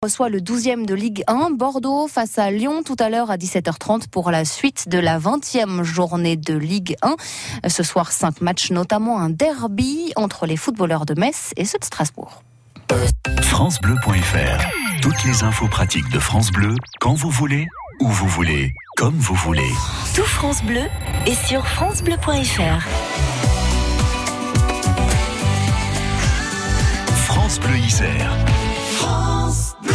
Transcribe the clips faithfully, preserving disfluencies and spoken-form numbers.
Reçoit le douzième de Ligue un, Bordeaux face à Lyon tout à l'heure à dix-sept heures trente pour la suite de la vingtième journée de Ligue un. Ce soir, cinq matchs, notamment un derby entre les footballeurs de Metz et ceux de Strasbourg. francebleu point f r. Toutes les infos pratiques de France Bleu, quand vous voulez, où vous voulez, comme vous voulez. Tout France Bleu est sur francebleu point f r. France Bleu Isère. France Bleu.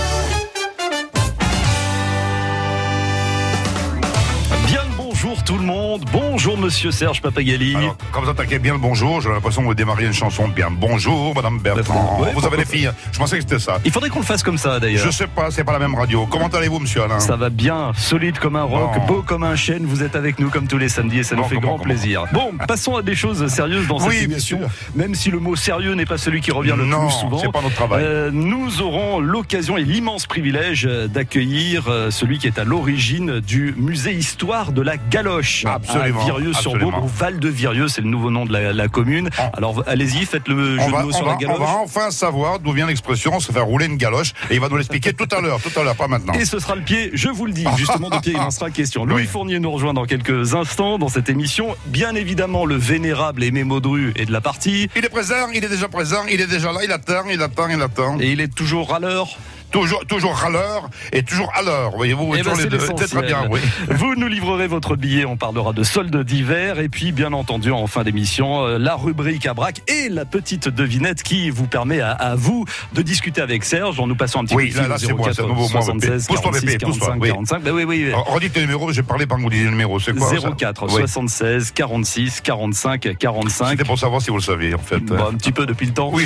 Bien le bonjour tout le monde, bonjour monsieur Serge Papagali. Alors, quand vous attaquez bien le bonjour, j'ai l'impression que vous démarriez une chanson bien. Bonjour madame Bertrand, ouais, vous avez les filles, je pensais que c'était ça. Il faudrait qu'on le fasse comme ça d'ailleurs. Je sais pas, c'est pas la même radio. Comment allez-vous monsieur Alain? Ça va bien, solide comme un roc, bon. beau comme un chêne, vous êtes avec nous comme tous les samedis et ça bon, nous fait comment, grand comment, plaisir. Bon, passons à des choses sérieuses dans oui, cette émission, bien sûr. même si le mot sérieux n'est pas celui qui revient le non, plus souvent. c'est pas notre travail. Euh, nous aurons l'occasion et l'immense privilège d'accueillir celui qui est à l'origine du musée Histoire de la Galoche. Absolument. À Virieux-sur-Bourg, ou Val-de-Virieux, c'est le nouveau nom de la, la commune. Alors allez-y, faites le jeu on va, de mots sur va, la galoche. On va enfin savoir d'où vient l'expression se faire rouler une galoche et il va nous l'expliquer tout à l'heure, tout à l'heure, pas maintenant. Et ce sera le pied, je vous le dis, justement de pied il en sera question. Louis oui. Fournier nous rejoint dans quelques instants dans cette émission. Bien évidemment, le vénérable Aimé Modru est de la partie. Il est présent, il est déjà présent, il est déjà là, il attend, il attend, il attend. Et il est toujours à l'heure. Toujours, toujours râleur et toujours à l'heure, voyez-vous, eh toujours ben, les deux. C'est très bien, oui. Vous nous livrerez votre billet, on parlera de soldes d'hiver et puis bien entendu en fin d'émission, la rubrique à braque et la petite devinette qui vous permet à, à vous de discuter avec Serge en nous passant un petit oui, coup de fil. Oui, là, là c'est moi, c'est nouveau, moi, soixante-seize, pousse-toi, quarante-six, Pépé, pousse-toi, quarante-cinq, oui. quarante-cinq, ben oui, oui. Alors, redites le numéro, j'ai parlé pendant que vous disiez le numéro, c'est quoi zéro quatre oui. soixante-seize, quarante-six, quarante-cinq, quarante-cinq. C'était pour savoir si vous le saviez, en fait. Bon, un petit peu depuis le temps. Oui.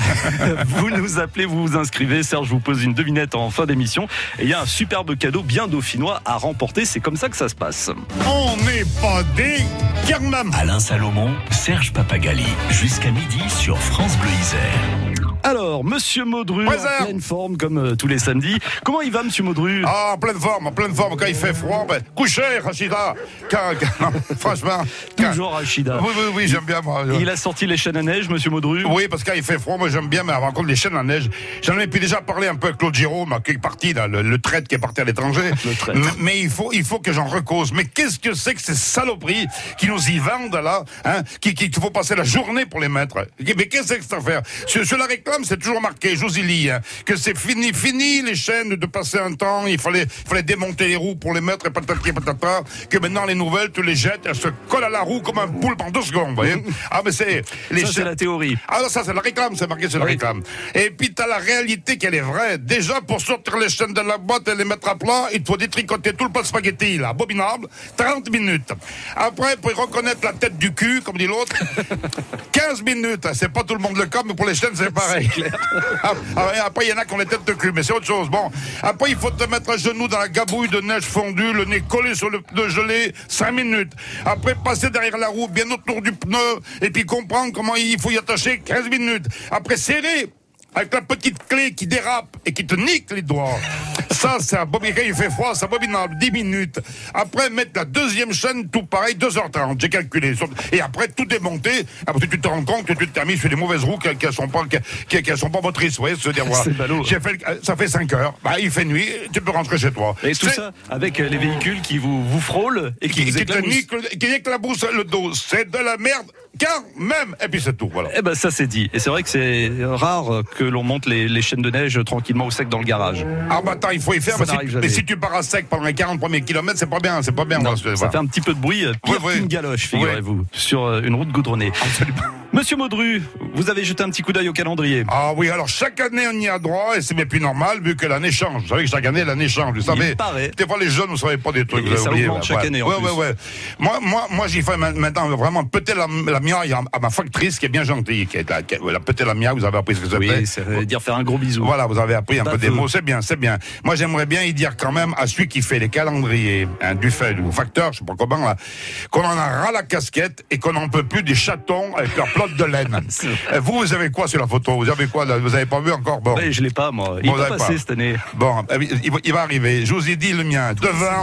Vous nous appelez, vous vous inscrivez. Serge vous pose une devinette en fin d'émission. Et il y a un superbe cadeau bien dauphinois à remporter. C'est comme ça que ça se passe. On n'est pas des Kermam. Alain Salomon, Serge Papagali. Jusqu'à midi sur France Bleu Isère. Alors, monsieur Modru, Présent. en pleine forme comme euh, tous les samedis. Comment il va, monsieur Modru? Ah, en pleine forme, en pleine forme. Quand il fait froid, ben, couchez, Rachida. Quand, quand, franchement. Quand... Toujours Rachida. Oui, oui, oui, j'aime bien, moi. Il a sorti les chaînes à neige, monsieur Modru? Oui, parce que quand il fait froid, moi j'aime bien, mais avant contre les chaînes à neige. J'en ai puis déjà parlé un peu avec Claude Giraud, qui est parti, là, le, le traître qui est parti à l'étranger. Le mais, mais il faut, il faut que j'en recause. Mais qu'est-ce que c'est que ces saloperies qui nous y vendent, là, hein, qui, qui, qu'il faut passer la journée pour les mettre? Mais qu'est-ce que c'est que cette affaire? Sur, sur la réclame, c'est toujours marqué, je vous y lis, hein, que c'est fini, fini les chaînes de passer un temps, il fallait, il fallait démonter les roues pour les mettre et patati patata, que maintenant les nouvelles, tu les jettes, elles se collent à la roue comme un poule pendant deux secondes, vous voyez? Ah, mais c'est, les Ça, chaînes... c'est la théorie. Ah non, ça c'est la réclame, c'est marqué, c'est la Oui. réclame. Et puis t'as la réalité qu'elle est vraie. Déjà, pour sortir les chaînes de la boîte et les mettre à plat, il faut détricoter tout le plat de spaghetti, là, abominable, trente minutes. Après, pour y reconnaître la tête du cul, comme dit l'autre, quinze minutes. C'est pas tout le monde le cas, mais pour les chaînes, c'est pareil. Après, il y en a qui ont les têtes de cul, mais c'est autre chose. Bon. Après, il faut te mettre à genoux dans la gabouille de neige fondue, le nez collé sur le pneu gelé, cinq minutes. Après, passer derrière la roue, bien autour du pneu, et puis comprendre comment il faut y attacher, quinze minutes. Après, serrer avec la petite clé qui dérape et qui te nique les doigts. Ça, c'est un bobby, quand il fait froid, c'est abominable, dix minutes. Après, mettre la deuxième chaîne, tout pareil, deux heures trente, j'ai calculé. Et après, tout démonter. Après, tu te rends compte que tu t'es mis sur des mauvaises roues qui, qui sont pas, qui, qui sont pas motrices, vous voyez, se dire, voilà. C'est ballot. J'ai fait, ça fait cinq heures. Bah, il fait nuit, tu peux rentrer chez toi. Et tout C'est... ça avec les véhicules qui vous, vous frôlent et qui, qui, vous qui te éclaboussent. nique, le- qui nique la bourse, le dos. C'est de la merde, quand même. Et puis c'est tout, voilà. Eh ben ça c'est dit. Et c'est vrai que c'est rare que l'on monte les, les chaînes de neige tranquillement au sec dans le garage. Ah bah attends, il faut y faire. Ça Mais n'arrive si, jamais. mais si tu pars à sec pendant les quarante premiers kilomètres, c'est pas bien, c'est pas bien. Non, parce que, ça voilà. fait un petit peu de bruit, pire Oui, oui. qu'une galoche, figurez-vous, sur euh, une route goudronnée. Absolument. Monsieur Modru, vous avez jeté un petit coup d'œil au calendrier. Ah oui, alors chaque année on y a droit et c'est bien plus normal vu que l'année change. Vous savez que chaque année l'année change. Vous savez, Il paraît. des fois les jeunes vous savez pas des trucs. Et vous avez ça oublié, augmente ouais, chaque ouais. année, en Ouais, plus. ouais, ouais. Moi, moi, moi, j'y fais maintenant vraiment péter la, la miaille à, à ma factrice qui est bien gentille, qui est la, qui, la péter la miaille. Vous avez appris ce que c'était. Oui, c'est euh, dire faire un gros bisou. Voilà, vous avez appris un Bah, peu des feu. mots, c'est bien, c'est bien. Moi, j'aimerais bien y dire quand même à celui qui fait les calendriers, hein, du fait, du facteur, je sais pas comment, là, qu'on en a ras la casquette et qu'on n'en peut plus des chatons avec leur plotte de laine. Euh, vous, vous avez quoi sur la photo? Vous avez quoi, là? Vous avez pas vu encore? Bon. Ouais, je l'ai pas moi. Il Bon, est pas vous avez passé pas. cette année. Bon, il va, il va arriver. Je vous ai dit le mien. Devant,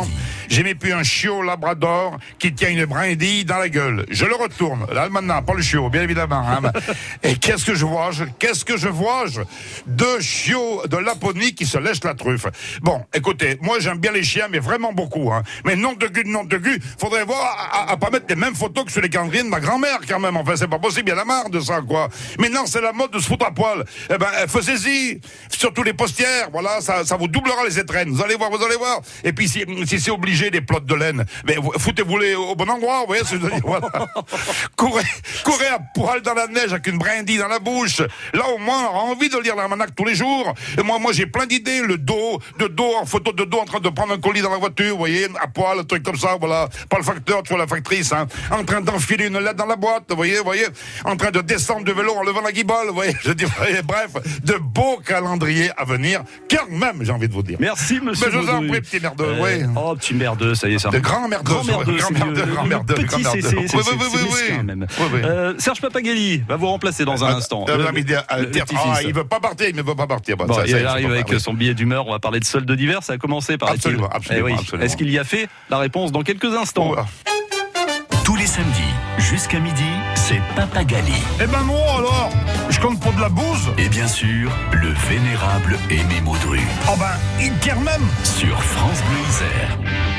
J'aimais plus un chiot labrador qui tient une brindille dans la gueule. Je le retourne. L'almanach, pas le chiot, bien évidemment. Hein. Et qu'est-ce que je vois je, Qu'est-ce que je vois je, Deux chiots de Laponie qui se lèchent la truffe. Bon, écoutez, moi j'aime bien les chiens, mais vraiment beaucoup. Hein. Mais nom de gu, nom de gu, faudrait voir à, à, à pas mettre les mêmes photos que sur les calendriers de ma grand-mère quand même. Enfin, c'est pas possible, il y en a marre de ça, quoi. Maintenant, c'est la mode de se foutre à poil. Eh ben, faisez-y, surtout les postières. Voilà, ça, ça vous doublera les étrennes. Vous allez voir, vous allez voir. Et puis, si, si c'est obligé, des plottes de laine, mais foutez-vous-les au bon endroit, vous voyez ce que je veux dire, voilà. courez, courez à poil dans la neige avec une brindille dans la bouche. Là, au moins, on aura envie de lire l'almanach tous les jours. Et moi, moi, j'ai plein d'idées. Le dos, de dos, en photo de dos, en train de prendre un colis dans la voiture, vous voyez, à poil, un truc comme ça, voilà. Pas le facteur, tu vois, la factrice, hein. En train d'enfiler une lettre dans la boîte, vous voyez, vous voyez. En train de descendre de vélo en levant la guibole, vous voyez. Je dis, bref, de beaux calendriers à venir, quand même, j'ai envie de vous dire. Merci, monsieur. Mais je vous en prie, petit merdeux, euh, oui. Oh, petit merdeux, ça y est, ça. De grand merdeux. Grand merdeux, grand merdeux, grand merdeux. Petit, c'est, c'est, c'est, oui, oui, oui, oui, oui. même. Oui, oui. Euh, Serge Papaghelli va vous remplacer dans un euh, instant. Euh, le, le, le, le, le ah, il veut pas partir, il ne veut pas partir. Bon, bon, ça, il ça, arrive avec oui. son billet d'humeur. On va parler de soldes d'hiver. Ça a commencé par. Absolument, absolument, eh oui. absolument. Est-ce qu'il y a fait? La réponse dans quelques instants. Oh. Tous les samedis, jusqu'à midi, c'est Papaghelli. Eh ben moi alors, je compte pour de la bouse. Et bien sûr, le vénérable Aimé Maudru. Oh ben, il quiert même. Sur France Bleu Isère.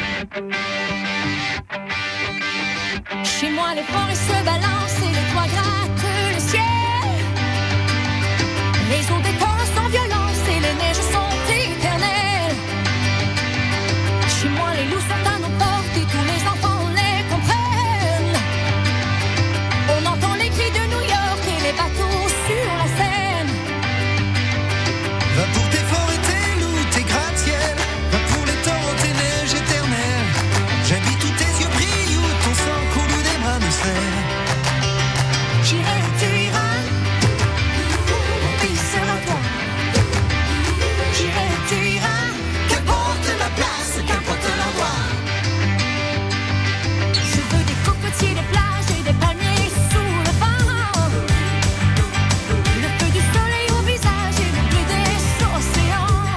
Chez moi, les forêts se balancent et les toits grattent le ciel. Les eaux des torrents sans violence et les neiges sont éternelles. Chez moi, les loups sont à nos portes et tous les enfants les comprennent. On entend les cris de New York et les bateaux sur la Seine. Va pour tes forêts, tes loups, tes gratte-ciel. Va pour les torrents, tes neiges éternelles. J'habite où tes yeux brillent, où ton sang coule, où des bras me serrent. J'irai où tu iras, mon pays sera toi. J'irai où tu iras, Qu'importe la place, qu'importe l'endroit. je veux des cocotiers, des plages et des palmiers sous le vent. Le feu du soleil au visage et le bleu des océans.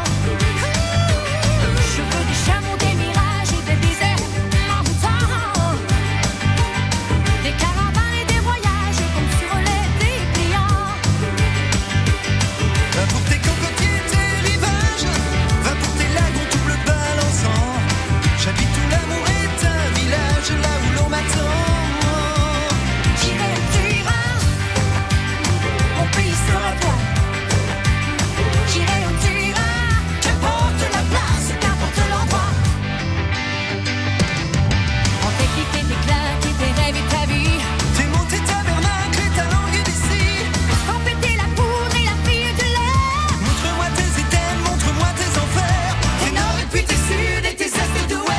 Je veux des chameaux, des mirages et des déserts en tout temps. Des caravanes et des voyages comme sur les dépliants. Va pour tes cocotiers, tes rivages. Va pour tes lagons tout bleu balançant. J'habite où l'amour est un village, là où l'on m'attend. J'irai où tu iras, mon pays sera toi. J'irai où tu iras, Qu'importe la place, qu'importe l'endroit. En tes clics et tes claques et tes rêves et ta vie. tes mots, tes tabernacles et ta langue d'ici. Quand péter la poudre et la fille de l'air. Montre-moi tes éthèmes, montre-moi tes enfers. Tes nord et puis tes sud et tes est et d'ouest.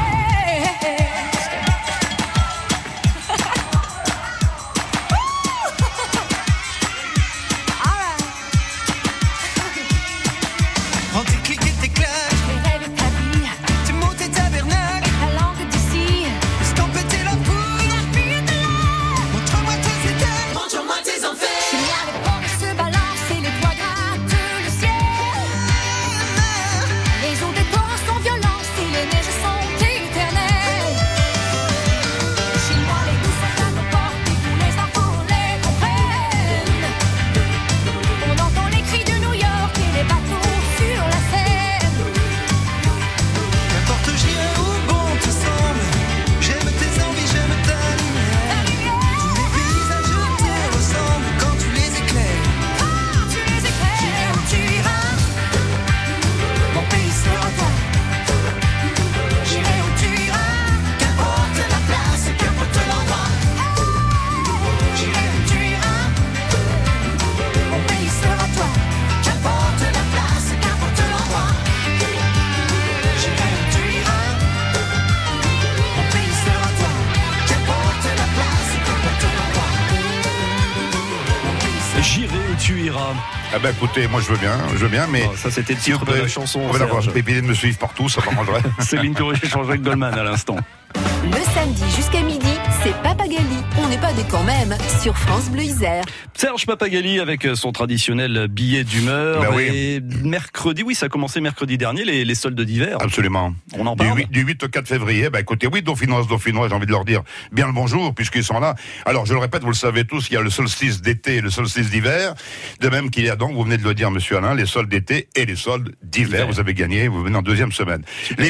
Prends tes clics et tes claques, Tes rêves et ta vie, tes mots, tes tabernacles. ta langue d'ici. Estampe tes la poudre. La fille de l'air. Montre-moi tes éthèmes, montre-moi tes Chez enfers. moi, les forêts se balancent et les toits grattent le ciel. Les eaux des torrents sont violentes et les neiges sont éternelles. Chez moi, les loups sont à nos portes et tous les enfants les comprennent. On entend les cris de New York et les bateaux sur la Seine. Qu'importe j'irai où bon te semble. J'aime tes envies, j'aime ta La lumière. lumière, Tous les paysages te ressemblent quand tu les éclaires. quand tu les éclaires. J'irai où tu iras, mon pays sera toi. J'irai où tu iras, Qu'importe la place, qu'importe l'endroit. j'irai où tu iras, mon pays sera toi. Qu'importe la place, qu'importe l'endroit. J'irai où tu iras, mon pays sera toi. Qu'importe la place, qu'importe l'endroit. Mon pays sera toi. J'irai où tu iras. Ah ben écoutez, moi je veux bien, je veux bien, mais... Oh, ça, c'était le titre de la chanson. On va d'accord, Serge. éviter de me suivre partout, ça m'arrangerait. Céline Touré échange avec Goldman à l'instant. Le samedi jusqu'à midi, C'est Papagali. On n'est pas des quand même sur France Bleu Isère. Serge Papagali avec son traditionnel billet d'humeur. Ben oui. Et mercredi, oui, ça a commencé mercredi dernier, les, les soldes d'hiver. Absolument. On en Du parle. huit, du huit au quatre février, bah écoutez, oui, Dauphinoises, Dauphinois, j'ai envie de leur dire bien le bonjour, puisqu'ils sont là. Alors, je le répète, vous le savez tous, il y a le solstice d'été et le solstice d'hiver. De même qu'il y a donc, vous venez de le dire, monsieur Alain, les soldes d'été et les soldes d'hiver. Hiver. Vous avez gagné, vous venez en deuxième semaine. Les,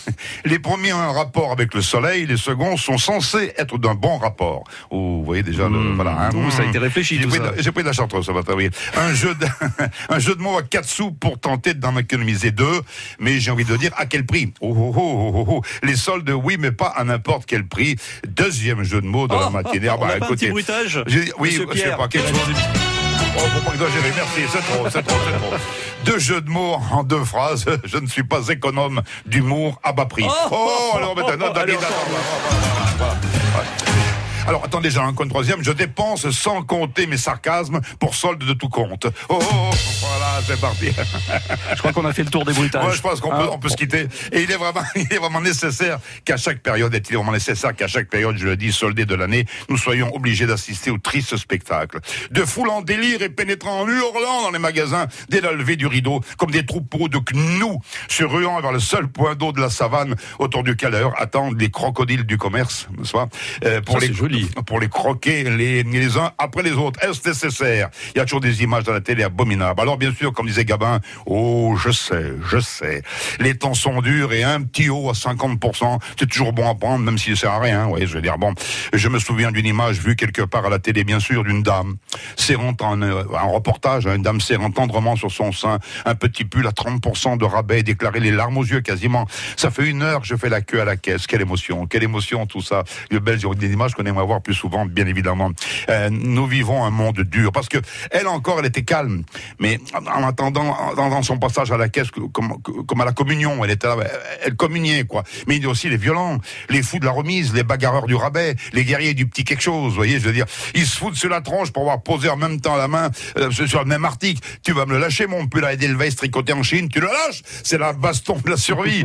les premiers ont un rapport avec le soleil, les seconds sont censés être d'un bon rapport. Oh, vous voyez déjà, le, Mmh. voilà. Hein, Ouh, ça a été réfléchi, J'ai tout pris, ça. de- j'ai pris de la chartreuse ce matin, oui. Un jeu de, un jeu de mots à quatre sous pour tenter d'en économiser deux. Mais j'ai envie de dire, à quel prix? Oh, oh, oh, oh, oh. Les soldes, oui, mais pas à n'importe quel prix. Deuxième jeu de mots de la Oh, matinée. Ah, on bah, n'a pas un écoutez, petit bruitage j'ai- oui, Monsieur je sais Pierre, pas, quelque chose. Oh, faut pas exagérer, merci, c'est trop, c'est trop, c'est trop. Deux jeux de mots en deux phrases. Je ne suis pas économe d'humour à bas prix. Oh, Oh, alors, maintenant, allez, David, on attends, voilà, voilà, voilà. Alors, attendez, j'ai un compte troisième. Je dépense sans compter mes sarcasmes pour solde de tout compte. Oh, oh, oh, voilà, c'est parti. Je crois qu'on a fait le tour des bruitages. Ouais, je pense qu'on Hein peut, on peut se quitter. Et il est vraiment, il est vraiment nécessaire qu'à chaque période, est-il vraiment nécessaire qu'à chaque période, je le dis, soldée de l'année, nous soyons obligés d'assister au triste spectacle. De foules en délire et pénétrant en hurlant dans les magasins dès la levée du rideau, comme des troupeaux de gnous se ruant vers le seul point d'eau de la savane autour duquel d'ailleurs attendent les crocodiles du commerce, n'est-ce pas? Euh, pour Ça, les, c'est joli. pour les croquer les, les uns après les autres. Est-ce nécessaire? Il y a toujours des images dans la télé abominables. Alors bien sûr, comme disait Gabin, oh, je sais, je sais. Les temps sont durs et un petit haut à cinquante pour cent, c'est toujours bon à prendre, même s'il ne sert à rien. Oui, je veux dire, bon. Je me souviens d'une image vue quelque part à la télé, bien sûr, d'une dame serrant un, un reportage, hein, une dame serrant tendrement sur son sein un petit pull à trente pour cent de rabais, déclarer les larmes aux yeux quasiment. Ça fait une heure que je fais la queue à la caisse. Quelle émotion, quelle émotion, tout ça. Le Belge, des images qu'on aimerait voir plus souvent, bien évidemment. Euh, nous vivons un monde dur, parce que elle encore, elle était calme, mais en attendant, dans, dans son passage à la caisse, comme, comme à la communion, elle était là, elle communiait, quoi. Mais il y a aussi les violents, les fous de la remise, les bagarreurs du rabais, les guerriers du petit quelque chose, vous voyez, je veux dire, ils se foutent sur la tronche pour avoir posé en même temps la main euh, sur le même article. Tu vas me le lâcher, mon pull à Edelweiss tricoté en Chine, tu le lâches, c'est la baston de la survie.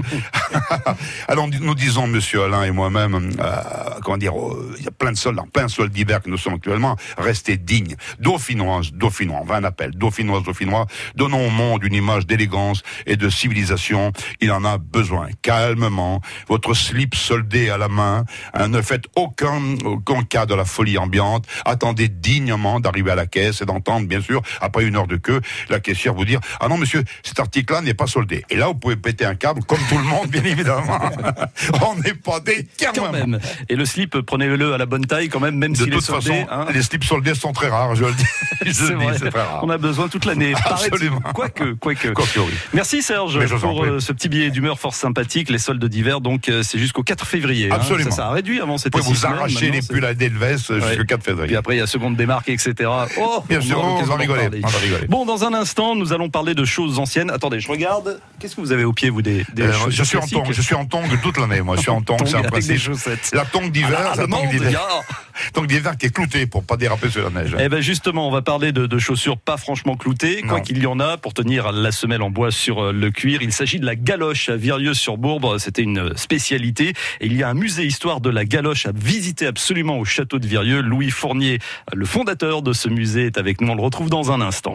Alors nous disons, monsieur Alain et moi-même, euh, comment dire, euh, il y a plein de soldes, plein de soldes d'hiver que nous sommes actuellement, restez dignes. Dauphinoises, Dauphinois, on va un appel, Dauphinoises, Dauphinois, donnons au monde une image d'élégance et de civilisation. Il en a besoin. Calmement, votre slip soldé à la main, hein, ne faites aucun, aucun cas de la folie ambiante. Attendez dignement d'arriver à la caisse et d'entendre, bien sûr, après une heure de queue, la caissière vous dire, ah non, monsieur, cet article-là n'est pas soldé. Et là, vous pouvez péter un câble, comme tout le monde, bien évidemment. On n'est pas des Quand quand même. Et le slip, prenez-le à la bonne taille quand même, même De s'il est toute soldé. façon, hein. les slips soldés sont très rares, je le dis. Je C'est le dis, vrai. c'est très rare. On a besoin toute l'année. Absolument. Paraît-il. Quoique, quoique. Quoique, oui. Merci Serge Mais je vous en pour prie. euh, ce petit billet d'humeur fort sympathique. Les soldes d'hiver, donc euh, c'est jusqu'au quatre février. hein. Absolument. Ça, ça a réduit avant, Vous c'était pouvez vous six semaines, arracher maintenant, les c'est- pulls à Delvès Ouais. jusqu'au quatre Puis février. après, il y a seconde démarque, et cetera. Oh, Bien sûr, aura on l'occasion va d'en rigoler. parler. On va rigoler. Bon, dans un instant, nous allons parler de choses anciennes. Attendez, je regarde. Qu'est-ce que vous avez au pied, vous, des, des Euh, chaussures je suis en classiques tongue, je suis en tongue toute l'année, moi. Je suis en tongue, Tongue c'est un avec principe. des chaussettes. La tongue d'hiver, Ah, c'est la allemande, tongue d'hiver. ya. Tongue d'hiver qui est cloutée pour pas déraper sur la neige. Eh ben justement, on va parler de, de chaussures pas franchement cloutées, quoi Non. qu'il y en a pour tenir la semelle en bois sur euh, le cuir. Il s'agit de la galoche à Virieux-sur-Bourbre. C'était une spécialité. Et il y a un musée histoire de la galoche à visiter absolument au château de Virieux. Louis Fournier, le fondateur de ce musée, est avec nous. On le retrouve dans un instant.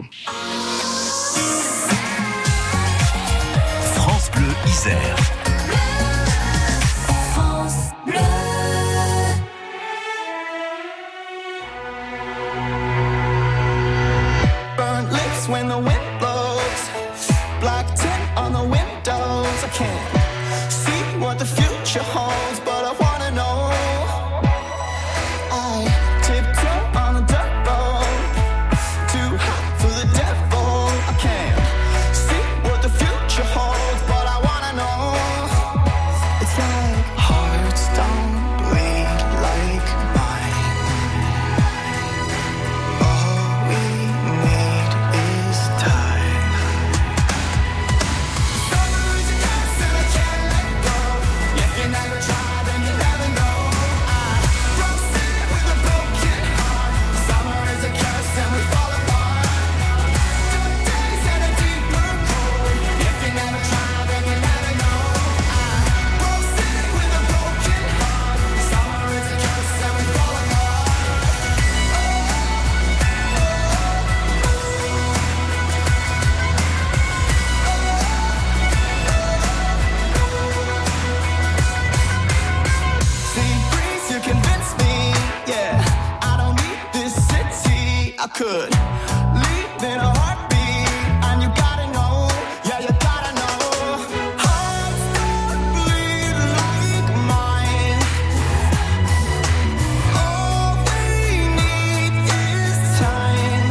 France Bleu Isère. Burnt lips when the wind blows. Black tint on the windows. I can't see what the future holds, but I wanna know. I tiptoe on a dirt road. Too hot for the devil. I can't see what the future holds, but I wanna know. It's like hearts don't bleed like mine. All we need is time. Summer is a curse and I can't let go. If you never try, then you never know. could leave in a heartbeat, and you gotta know, yeah, you gotta know. Hearts that bleed like mine. All we need is time.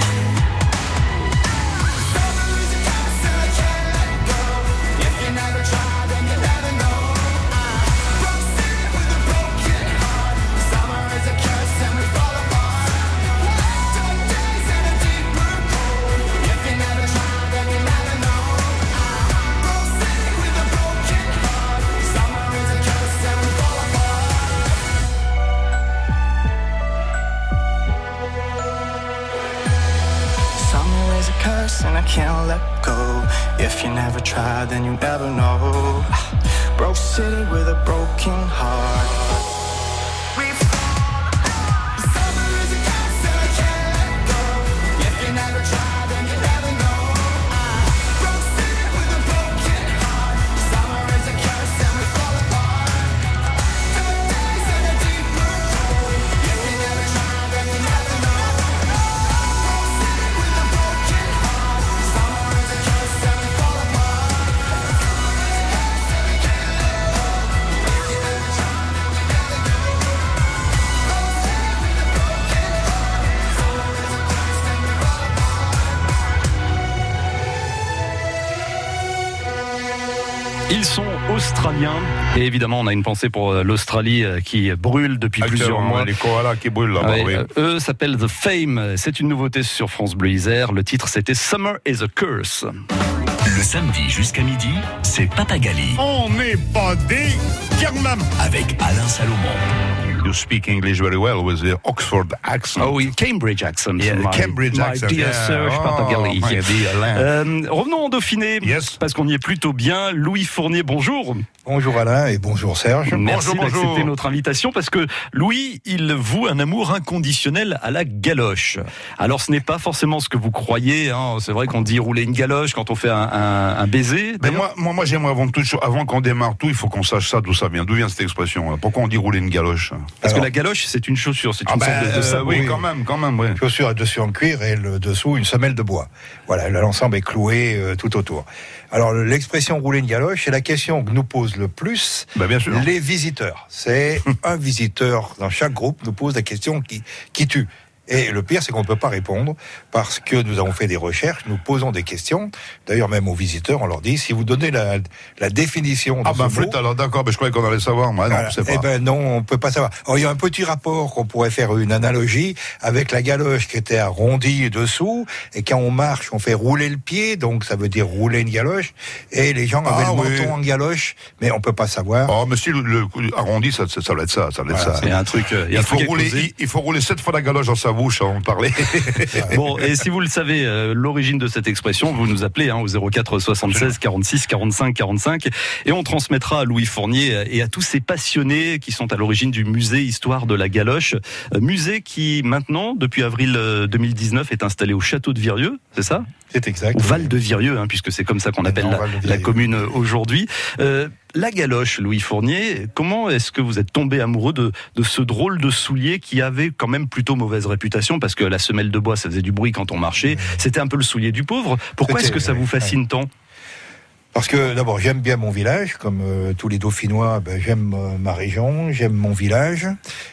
Summer is a curse and I can't let go. If you never try, then you never know. I broke city with a broken heart. Summer is a curse and we fall apart. Dark days and a deeper cold. If you never try, then you never know. I broke city with a broken heart. Summer is a curse and we fall apart. Summer is a curse and I can't let go. If you never try, then you never know. Broke city with a broken heart. We fall apart. Summer is a curse and I can't let go. If you never try, then you never know. Broke city with a broken heart. Summer is a curse and we fall apart. Dark days and a deeper cold. If you never try, then you never know. Broke city with a broken heart. Summer is a curse and we fall apart. Ils sont australiens et évidemment on a une pensée pour euh, l'Australie euh, qui brûle depuis plusieurs mois. Les koalas qui brûlent là-bas, Ouais, oui. euh, eux s'appellent The Fame, c'est une nouveauté sur France Bleu Isère. Le titre c'était Summer is a Curse. Le samedi jusqu'à midi, c'est Papagali On n'est pas des Germains. avec Alain Salomon. You speak English very well with the Oxford accent. Oh oui, Cambridge accent. Yeah, my, Cambridge my accent, dear yeah. Serge Oh, Papagali. my dear Alain. Euh, revenons en Dauphiné, Yes. parce qu'on y est plutôt bien. Louis Fournier, bonjour. Bonjour Alain et bonjour Serge. Merci Bonjour, d'accepter bonjour. notre invitation parce que Louis, il voue un amour inconditionnel à la galoche. Alors ce n'est pas forcément ce que vous croyez, hein. C'est vrai qu'on dit rouler une galoche quand on fait un, un, un baiser. Mais D'ailleurs, moi, moi, moi j'aimerais avant tout, avant qu'on démarre tout, il faut qu'on sache ça, d'où ça vient. D'où vient cette expression là? Pourquoi on dit rouler une galoche? parce que Alors- la galoche, c'est une chaussure, c'est Ah une ben, sorte de, de euh, sabot. oui, oui. quand même, quand même, oui. Chaussure à dessus en cuir et le dessous une semelle de bois. Voilà, l'ensemble est cloué euh, tout autour. Alors l'expression rouler une galoche, c'est la question que nous pose le plus Ben, bien sûr. les visiteurs. C'est un visiteur dans chaque groupe nous pose la question qui, qui tue. Et le pire, c'est qu'on ne peut pas répondre parce que nous avons fait des recherches, nous posons des questions. D'ailleurs, même aux visiteurs, on leur dit, si vous donnez la, la définition de Ah ce ben mot, flûte alors, d'accord, mais je croyais qu'on allait savoir. Moi, non, voilà. je sais pas. Eh ben non, on peut pas savoir. Alors, il y a un petit rapport qu'on pourrait faire une analogie avec la galoche qui était arrondie dessous, et quand on marche, on fait rouler le pied, donc ça veut dire rouler une galoche, et les gens avaient Ah, le oui. menton en galoche, mais on peut pas savoir. Oh, mais si le, le arrondi, ça, ça, ça doit être ça, ça doit être Voilà, ça. Il y a un truc, euh, il y a un Il faut, truc à rouler, creuser. il, il faut rouler sept fois la galoche dans sa bouche avant de parler. Bon, et si vous le savez, euh, l'origine de cette expression, vous nous appelez hein, au zéro quatre soixante-seize quarante-six quarante-cinq quarante-cinq et on transmettra à Louis Fournier et à tous ces passionnés qui sont à l'origine du musée Histoire de la Galoche. Euh, musée qui maintenant, depuis avril euh, deux mille dix-neuf, est installé au château de Virieux, c'est ça? C'est exact. Au Val de Virieux, hein, puisque c'est comme ça qu'on Mais appelle non, la, Val de la Virieux. commune euh, aujourd'hui. Euh, la galoche, Louis Fournier, comment est-ce que vous êtes tombé amoureux de, de ce drôle de soulier qui avait quand même plutôt mauvaise réputation, parce que la semelle de bois, ça faisait du bruit quand on marchait, c'était un peu le soulier du pauvre. Pourquoi est-ce C'était, que ça vous ouais, fascine tant? Parce que d'abord, j'aime bien mon village, comme euh, tous les Dauphinois, ben, j'aime euh, ma région, j'aime mon village.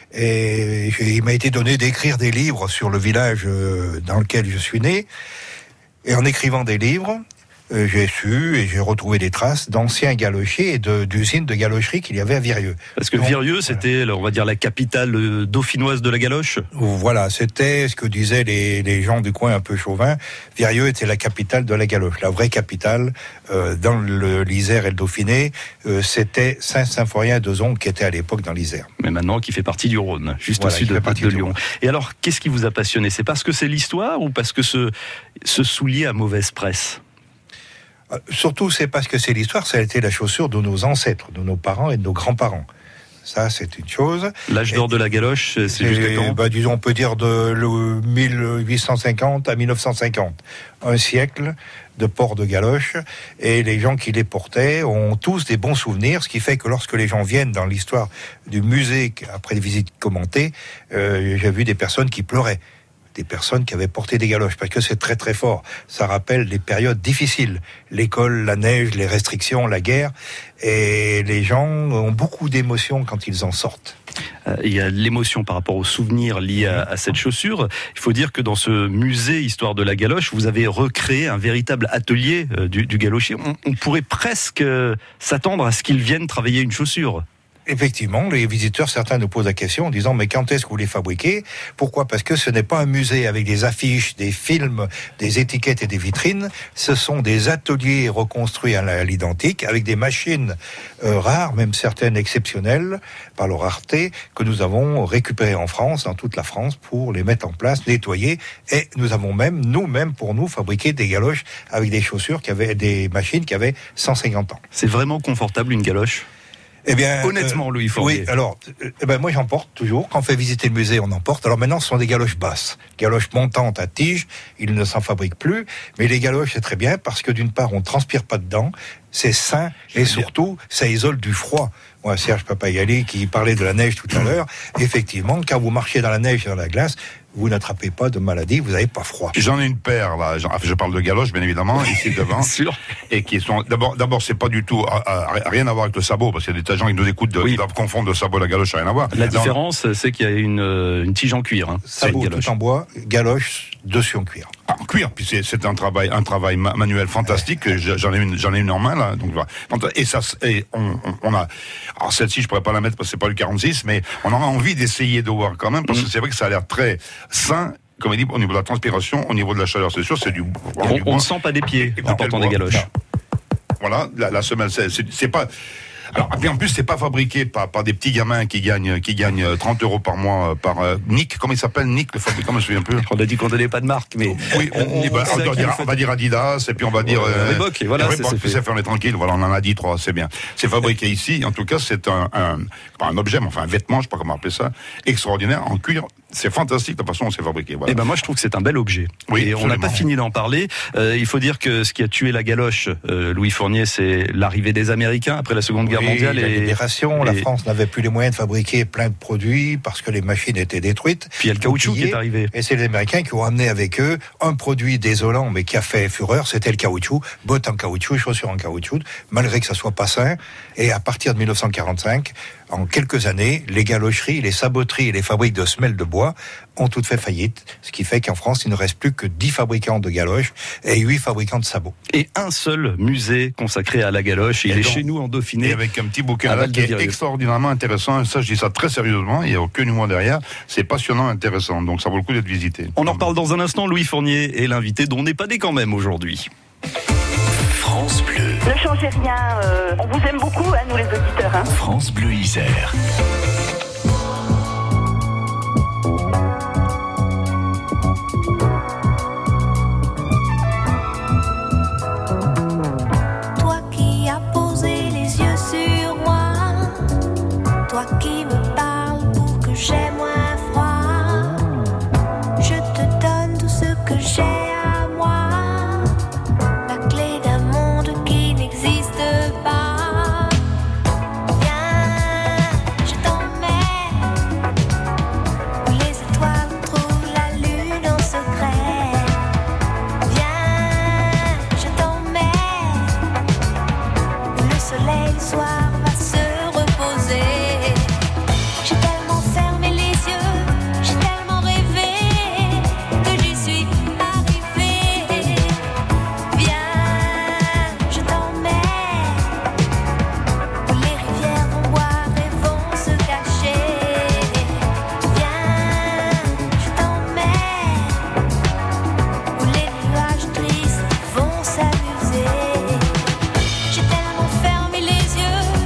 Et j'ai- il m'a été donné d'écrire des livres sur le village euh, dans lequel je suis né. Et en écrivant des livres, euh, j'ai su et j'ai retrouvé des traces d'anciens galochiers et de- d'usines de galocherie qu'il y avait à Virieux. Parce que Donc, Virieux, c'était, on va dire, la capitale euh, dauphinoise de la galoche. Voilà, c'était ce que disaient les, les gens du coin un peu chauvins. Virieux était la capitale de la galoche. La vraie capitale, euh, dans le- l'Isère et le Dauphiné, euh, c'était Saint-Symphorien d'Ozon, qui était à l'époque dans l'Isère. Mais maintenant qui fait partie du Rhône, juste Voilà, au-dessus qui de, fait partie de du Lyon. Rhône. Et alors, qu'est-ce qui vous a passionné? C'est parce que c'est l'histoire ou parce que ce, ce soulier a mauvaise presse? Euh, Surtout, c'est parce que c'est l'histoire, ça a été la chaussure de nos ancêtres, de nos parents et de nos grands-parents. Ça, c'est une chose. L'âge d'or de la galoche, c'est c'est jusqu'à Et, quand? bah, disons, on peut dire de le mille huit cent cinquante à mille neuf cent cinquante. Un siècle de port de galoche. Et les gens qui les portaient ont tous des bons souvenirs, ce qui fait que lorsque les gens viennent dans l'histoire du musée, après des visites commentées, euh, j'ai vu des personnes qui pleuraient. des personnes qui avaient porté des galoches, parce que c'est très très fort. Ça rappelle des périodes difficiles. L'école, la neige, les restrictions, la guerre. Et les gens ont beaucoup d'émotions quand ils en sortent. Euh, il y a l'émotion par rapport aux souvenirs liés à, à cette chaussure. Il faut dire que dans ce musée Histoire de la galoche, vous avez recréé un véritable atelier euh, du, du galochier. On, on pourrait presque euh, s'attendre à ce qu'ils viennent travailler une chaussure. Effectivement, les visiteurs, certains nous posent la question en disant mais quand est-ce que vous les fabriquez ? Pourquoi ? Parce que ce n'est pas un musée avec des affiches, des films, des étiquettes et des vitrines. Ce sont des ateliers reconstruits à l'identique avec des machines euh, rares, même certaines exceptionnelles par leur rareté, que nous avons récupérées en France, dans toute la France, pour les mettre en place, nettoyer. Et nous avons même, nous-mêmes, pour nous, fabriqué des galoches avec des chaussures qui avaient, des machines qui avaient cent cinquante ans. C'est vraiment confortable une galoche ? Eh bien, honnêtement, euh, Louis Fournier. Oui, alors, euh, eh ben moi j'en porte toujours. Quand on fait visiter le musée, on en porte. Alors maintenant, ce sont des galoches basses, galoches montantes à tige. Ils ne s'en fabriquent plus, mais les galoches c'est très bien parce que d'une part, on ne transpire pas dedans, c'est sain et surtout, ça isole du froid. Moi, Serge Papayali qui parlait de la neige tout à l'heure, effectivement, quand vous marchez dans la neige et dans la glace, vous n'attrapez pas de maladie, vous n'avez pas froid. J'en ai une paire là. J'en- Je parle de galoches, bien évidemment, ici devant. Sûr. Et qui sont d'abord, d'abord, c'est pas du tout euh, euh, rien à voir avec le sabot, parce qu'il y a des gens qui nous écoutent, de, Oui. qui doivent confondre le sabot et la galoche, rien à voir. La Là, on- différence, c'est qu'il y a une, euh, une tige en cuir. Hein. C'est Sabot une galoche. tout en bois, galoche dessus en cuir. En cuir, puis c'est, c'est un travail, un travail ma- manuel fantastique. Je- J'en ai une, j'en ai une en main là. Donc voilà. Et ça, et on, on, on a. Alors celle-ci, je pourrais pas la mettre parce que c'est pas le quarante-six, mais on aura envie d'essayer de voir quand même parce que c'est vrai que ça a l'air très sain. Comme il dit, au niveau de la transpiration, au niveau de la chaleur, c'est sûr, c'est du. On, du on bois. ne sent pas des pieds Et- et en quand portant elle des boit. galoches. Voilà, la, la semelle, c'est, c'est, c'est pas. Alors, et puis en plus, c'est pas fabriqué par, par des petits gamins qui gagnent, qui gagnent trente euros par mois euh, par euh, Nick. Comment il s'appelle, Nick, le fabricant, je me souviens plus. On a dit qu'on donnait pas de marque, mais Oui, on, on, on bah, sait on à doit qui dire, vous on faites- va dire Adidas, et puis on va dire Euh, Reebok, et voilà, Reebok, c'est- c'est c'est fait. fait, on est tranquille. Voilà, on en a dit trois, c'est bien. C'est fabriqué ici. En tout cas, c'est un, un, pas un objet, mais enfin un vêtement, je sais pas comment appeler ça, extraordinaire en cuir. C'est fantastique la façon dont c'est fabriqué. Voilà. Eh ben moi je trouve que c'est un bel objet. Oui, et on n'a absolument. pas fini d'en parler. Euh, il faut dire que ce qui a tué la galoche, euh, Louis Fournier, c'est l'arrivée des Américains après la Seconde Guerre Oui, mondiale. la et libération, la et- France n'avait plus les moyens de fabriquer plein de produits parce que les machines étaient détruites. Puis il y a le caoutchouc qui Outillées. est arrivé. Et c'est les Américains qui ont amené avec eux un produit désolant mais qui a fait fureur, c'était le caoutchouc, bottes en caoutchouc, chaussures en caoutchouc, malgré que ça soit pas sain. Et à partir de mille neuf cent quarante-cinq, en quelques années, les galocheries, les saboteries et les fabriques de semelles de bois ont toutes fait faillite, ce qui fait qu'en France, il ne reste plus que dix fabricants de galoches et huit fabricants de sabots. Et un seul musée consacré à la galoche. Et Et il est donc- chez nous en Et Dauphiné. avec un petit bouquin à là, qui est Val-de-Virieu. extraordinairement intéressant. Et ça, je dis ça très sérieusement. Il n'y a aucun humour derrière. C'est passionnant, intéressant. Donc, ça vaut le coup d'être visité. On en reparle dans un instant. Louis Fournier est l'invité dont on n'est pas né quand même aujourd'hui. France Bleu, Ne changez rien, euh, on vous aime beaucoup, hein, nous les auditeurs. Hein. France Bleu Isère. Toi qui as posé les yeux sur moi, toi qui me parles pour que j'aie moins froid, je te donne tout ce que j'ai à moi, la clé d'un monde qui n'existe pas. Viens, je t'emmène où les étoiles trouvent la lune en secret. Viens, je t'emmène où le soleil le soir va se reposer. J'ai tellement fermé les yeux, j'ai tellement rêvé que j'y suis arrivée. Viens, je t'emmène où les rivières vont boire et vont se cacher. Viens, je t'emmène où les nuages tristes vont s'amuser. J'ai tellement fermé les yeux,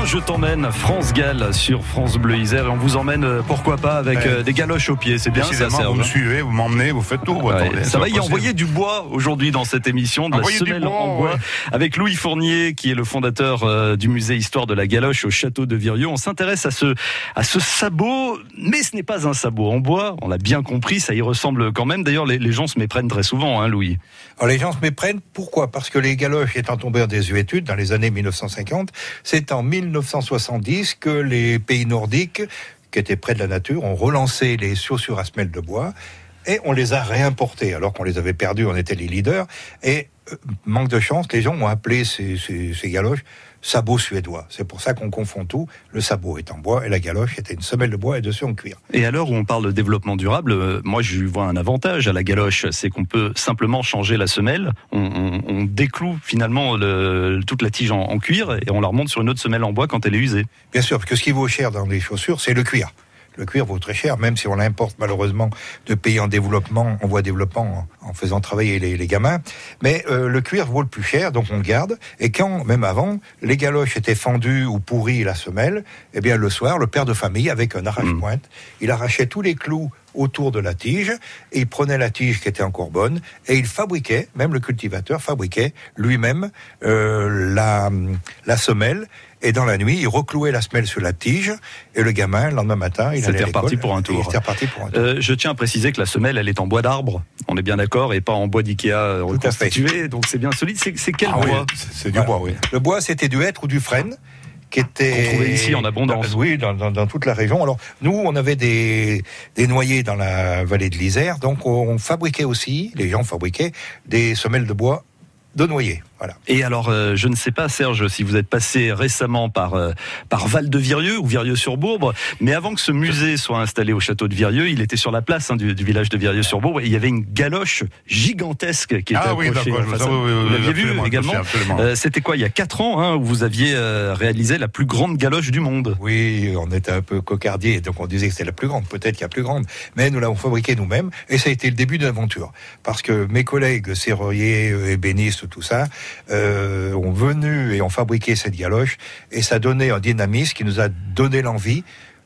je t'emmène, France-Galles sur France Bleu Isère, et on vous emmène, euh, pourquoi pas, avec Ouais. euh, des galoches au pied, c'est bien ça, Décidément, Serge. vous me suivez, vous m'emmenez, vous faites tout. vous Ouais, attendez, ça va pas y possible. envoyer du bois aujourd'hui dans cette émission, de la Envoyer du semelle bois, en bois, ouais. avec Louis Fournier, qui est le fondateur euh, du musée Histoire de la Galoche au château de Virieu. On s'intéresse à ce, à ce sabot, mais ce n'est pas un sabot en bois, on l'a bien compris, ça y ressemble quand même. D'ailleurs, les, les gens se méprennent très souvent, hein, Louis. Alors les gens se méprennent, pourquoi ? Parce que les galoches étant tombées en désuétude dans les années mille neuf cent cinquante, c'est en mille neuf cent soixante-dix que les pays nordiques, qui étaient près de la nature, ont relancé les chaussures à semelles de bois et on les a réimportées, alors qu'on les avait perdues, on était les leaders. Et euh, manque de chance, les gens ont appelé ces, ces, ces galoches sabots suédois. C'est pour ça qu'on confond tout. Le sabot est en bois et la galoche était une semelle de bois et dessus en cuir. Et à l'heure où on parle de développement durable, euh, moi je vois un avantage à la galoche, c'est qu'on peut simplement changer la semelle, on, on, on décloue finalement le, toute la tige en, en cuir et on la remonte sur une autre semelle en bois quand elle est usée. Bien sûr, parce que ce qui vaut cher dans les chaussures, c'est le cuir. Le cuir vaut très cher, même si on l'importe malheureusement de pays en développement, en voie développement, en faisant travailler les, les gamins. Mais euh, le cuir vaut le plus cher, donc on le garde. Et quand, même avant, les galoches étaient fendues ou pourries la semelle, eh bien le soir, le père de famille, avec un arrache-pointe, mmh. il arrachait tous les clous autour de la tige, et il prenait la tige qui était encore bonne, et il fabriquait, même le cultivateur fabriquait lui-même euh, la, la semelle, et dans la nuit, il reclouait la semelle sur la tige, et le gamin, le lendemain matin, il allait à l'école. C'était reparti pour un tour. Il était reparti pour un tour. Euh, je tiens à préciser que la semelle, elle est en bois d'arbre, on est bien d'accord, et pas en bois d'Ikea reconstitué, donc c'est bien solide. C'est, c'est quel Ah bois oui, c'est, c'est du voilà. bois, oui. Le bois, c'était du hêtre ou du frêne, qui était... Qu'on trouvait ici en abondance. Dans, oui, dans, dans, dans toute la région. Alors, nous, on avait des, des noyers dans la vallée de l'Isère, donc on fabriquait aussi, les gens fabriquaient, des semelles de bois de noyer. Voilà. Et alors, euh, je ne sais pas, Serge, si vous êtes passé récemment par, euh, par Val-de-Virieu ou Virieu-sur-Bourbre, mais avant que ce musée soit installé au château de Virieu, il était sur la place hein, du, du village de Virieu-sur-Bourbre, et il y avait une galoche gigantesque qui était Ah oui, accrochée. d'accord, Enfin, ça, oui, oui, vous oui, l'aviez vu absolument, également. absolument. Euh, C'était quoi, il y a quatre ans, hein, où vous aviez euh, réalisé la plus grande galoche du monde. Oui, on était un peu cocardier, donc on disait que c'était la plus grande, peut-être qu'il y a plus grande, mais nous l'avons fabriquée nous-mêmes, et ça a été le début de l'aventure. Parce que mes collègues serruriers, ébénistes, tout ça, euh, ont venu et ont fabriqué cette galoche, et ça donnait un dynamisme qui nous a donné l'envie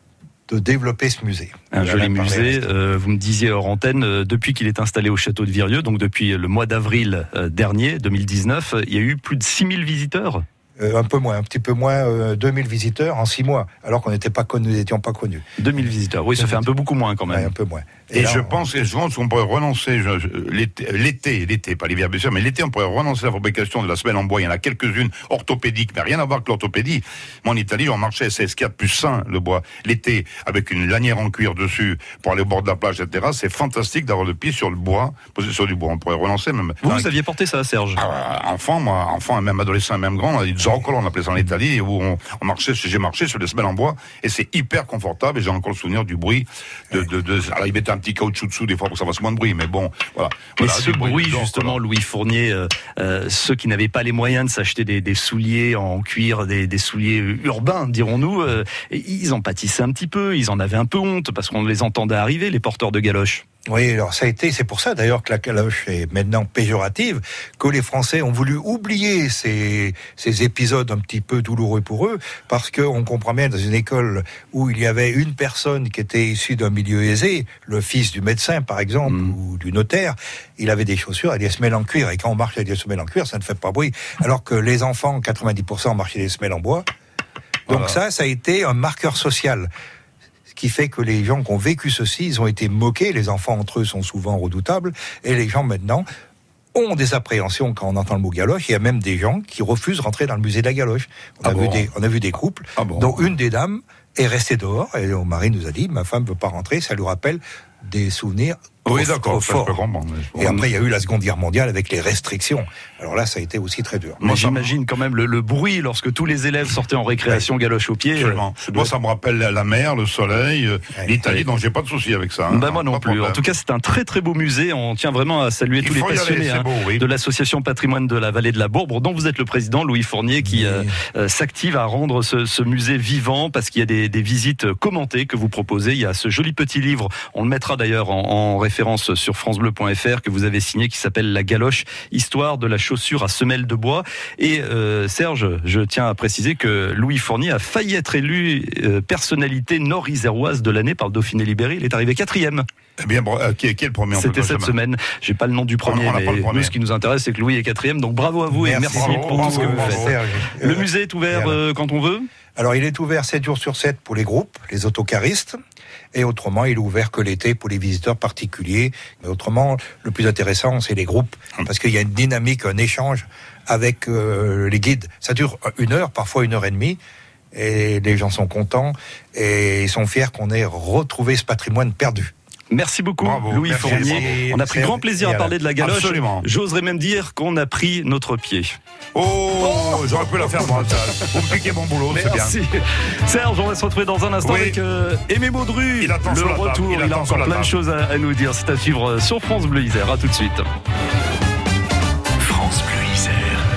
de développer ce musée. Un On joli en a parlé musée, euh, vous me disiez hors antenne, euh, depuis qu'il est installé au château de Virieu, donc depuis le mois d'avril euh, dernier, deux mille dix-neuf, il y a eu plus de six mille visiteurs. Euh, un peu moins, un petit peu moins, euh, deux mille visiteurs en six mois, alors qu'on n'était pas connus, nous n'étions pas connus. deux mille visiteurs, oui, ça fait un peu beaucoup moins quand même. Ouais, un peu moins. Et, et là, je on... pense, et je pense qu'on pourrait relancer je, je, l'été, l'été, l'été, pas l'hiver bien sûr, mais l'été on pourrait relancer la fabrication de la semelle en bois. Il y en a quelques-unes orthopédiques, mais rien à voir avec l'orthopédie. Moi en Italie, on marchait, c'est ce qu'il y a de plus sain, le bois. L'été, avec une lanière en cuir dessus pour aller au bord de la plage, et cetera. C'est fantastique d'avoir le pied sur le bois, posé sur du bois. On pourrait relancer même. Vous, Dans vous aviez porté ça, Serge? Ah, enfant, moi, enfant, même adolescent, même grand, on a dit zoccolo, on appelait ça en Italie, où on, on marchait, j'ai marché sur des semelles en bois, et c'est hyper confortable, et j'ai encore le souvenir du bruit de, de, de, alors il mettait un petit caoutchouc dessous, des fois, pour que ça fasse moins de bruit, mais bon, voilà. Mais voilà, ce bruit, bruit justement, Louis Fournier, euh, euh, ceux qui n'avaient pas les moyens de s'acheter des, des souliers en cuir, des, des souliers urbains, dirons-nous, euh, ils en pâtissaient un petit peu, ils en avaient un peu honte, parce qu'on les entendait arriver, les porteurs de galoches. Oui, alors ça a été, c'est pour ça d'ailleurs que la galoche est maintenant péjorative, que les Français ont voulu oublier ces, ces épisodes un petit peu douloureux pour eux, parce qu'on comprend bien dans une école où il y avait une personne qui était issue d'un milieu aisé, le fils du médecin par exemple, mmh. ou du notaire, il avait des chaussures et des semelles en cuir, et quand on marche avec des semelles en cuir, ça ne fait pas bruit, alors que les enfants, quatre-vingt-dix pour cent marchaient des semelles en bois. Donc voilà. ça, ça a été un marqueur social. Ce qui fait que les gens qui ont vécu ceci, ils ont été moqués, les enfants entre eux sont souvent redoutables, et les gens maintenant ont des appréhensions quand on entend le mot galoche. Il y a même des gens qui refusent de rentrer dans le musée de la galoche. On, ah a, bon. vu des, on a vu des couples ah bon. dont une des dames est restée dehors, et mon mari nous a dit, ma femme ne veut pas rentrer, ça lui rappelle des souvenirs. Oui, d'accord, ça, je peux comprendre. Et après, il y a eu la Seconde Guerre mondiale avec les restrictions. Alors là, ça a été aussi très dur. Mais moi, j'imagine quand même le, le bruit lorsque tous les élèves sortaient en récréation, galoche au pied. Absolument. Euh, moi, ça me rappelle la mer, le soleil, ouais, l'Italie, ouais. donc j'ai pas de souci avec ça. Hein, ben moi non plus. Problème. En tout cas, c'est un très très beau musée. On tient vraiment à saluer il tous les passionnés aller, hein, beau, oui. de l'association Patrimoine de la Vallée de la Bourbre, dont vous êtes le président, Louis Fournier, qui oui. euh, s'active à rendre ce, ce musée vivant, parce qu'il y a des, des visites commentées que vous proposez. Il y a ce joli petit livre, on le mettra d'ailleurs en, en référence référence sur francebleu point f r que vous avez signé, qui s'appelle La Galoche, histoire de la chaussure à semelle de bois. Et euh, Serge, je tiens à préciser que Louis Fournier a failli être élu euh, personnalité nord-iséroise de l'année par le Dauphiné Libéré. Il est arrivé quatrième. Eh bien, euh, qui, est, qui est le premier? C'était cette semaine. J'ai pas le nom du premier, on, on mais pas le premier. Nous, ce qui nous intéresse, c'est que Louis est quatrième. Donc bravo à vous merci, et merci bravo, pour bravo, tout ce que vous bravo, faites. Serge. Le musée est ouvert euh, quand on veut. Alors, il est ouvert sept jours sur sept pour les groupes, les autocaristes, et autrement, il est ouvert que l'été pour les visiteurs particuliers. Mais autrement, le plus intéressant, c'est les groupes, parce qu'il y a une dynamique, un échange avec euh, les guides. Ça dure une heure, parfois une heure et demie, et les gens sont contents, et ils sont fiers qu'on ait retrouvé ce patrimoine perdu. Merci beaucoup, bravo, Louis merci, Fournier. merci. On a pris grand plaisir à parler de la galoche. Absolument. J'oserais même dire qu'on a pris notre pied. Oh, oh j'aurais pu la faire moi. Vous me piquez mon boulot, c'est bien. Merci. Serge, on va se retrouver dans un instant Oui. avec euh, Aimé Baudru. Il attend le sur la table. retour, Il il, a attend encore sur la plein de table. choses à, à nous dire. C'est à suivre sur France Bleu Isère. À tout de suite. France Bleu Isère.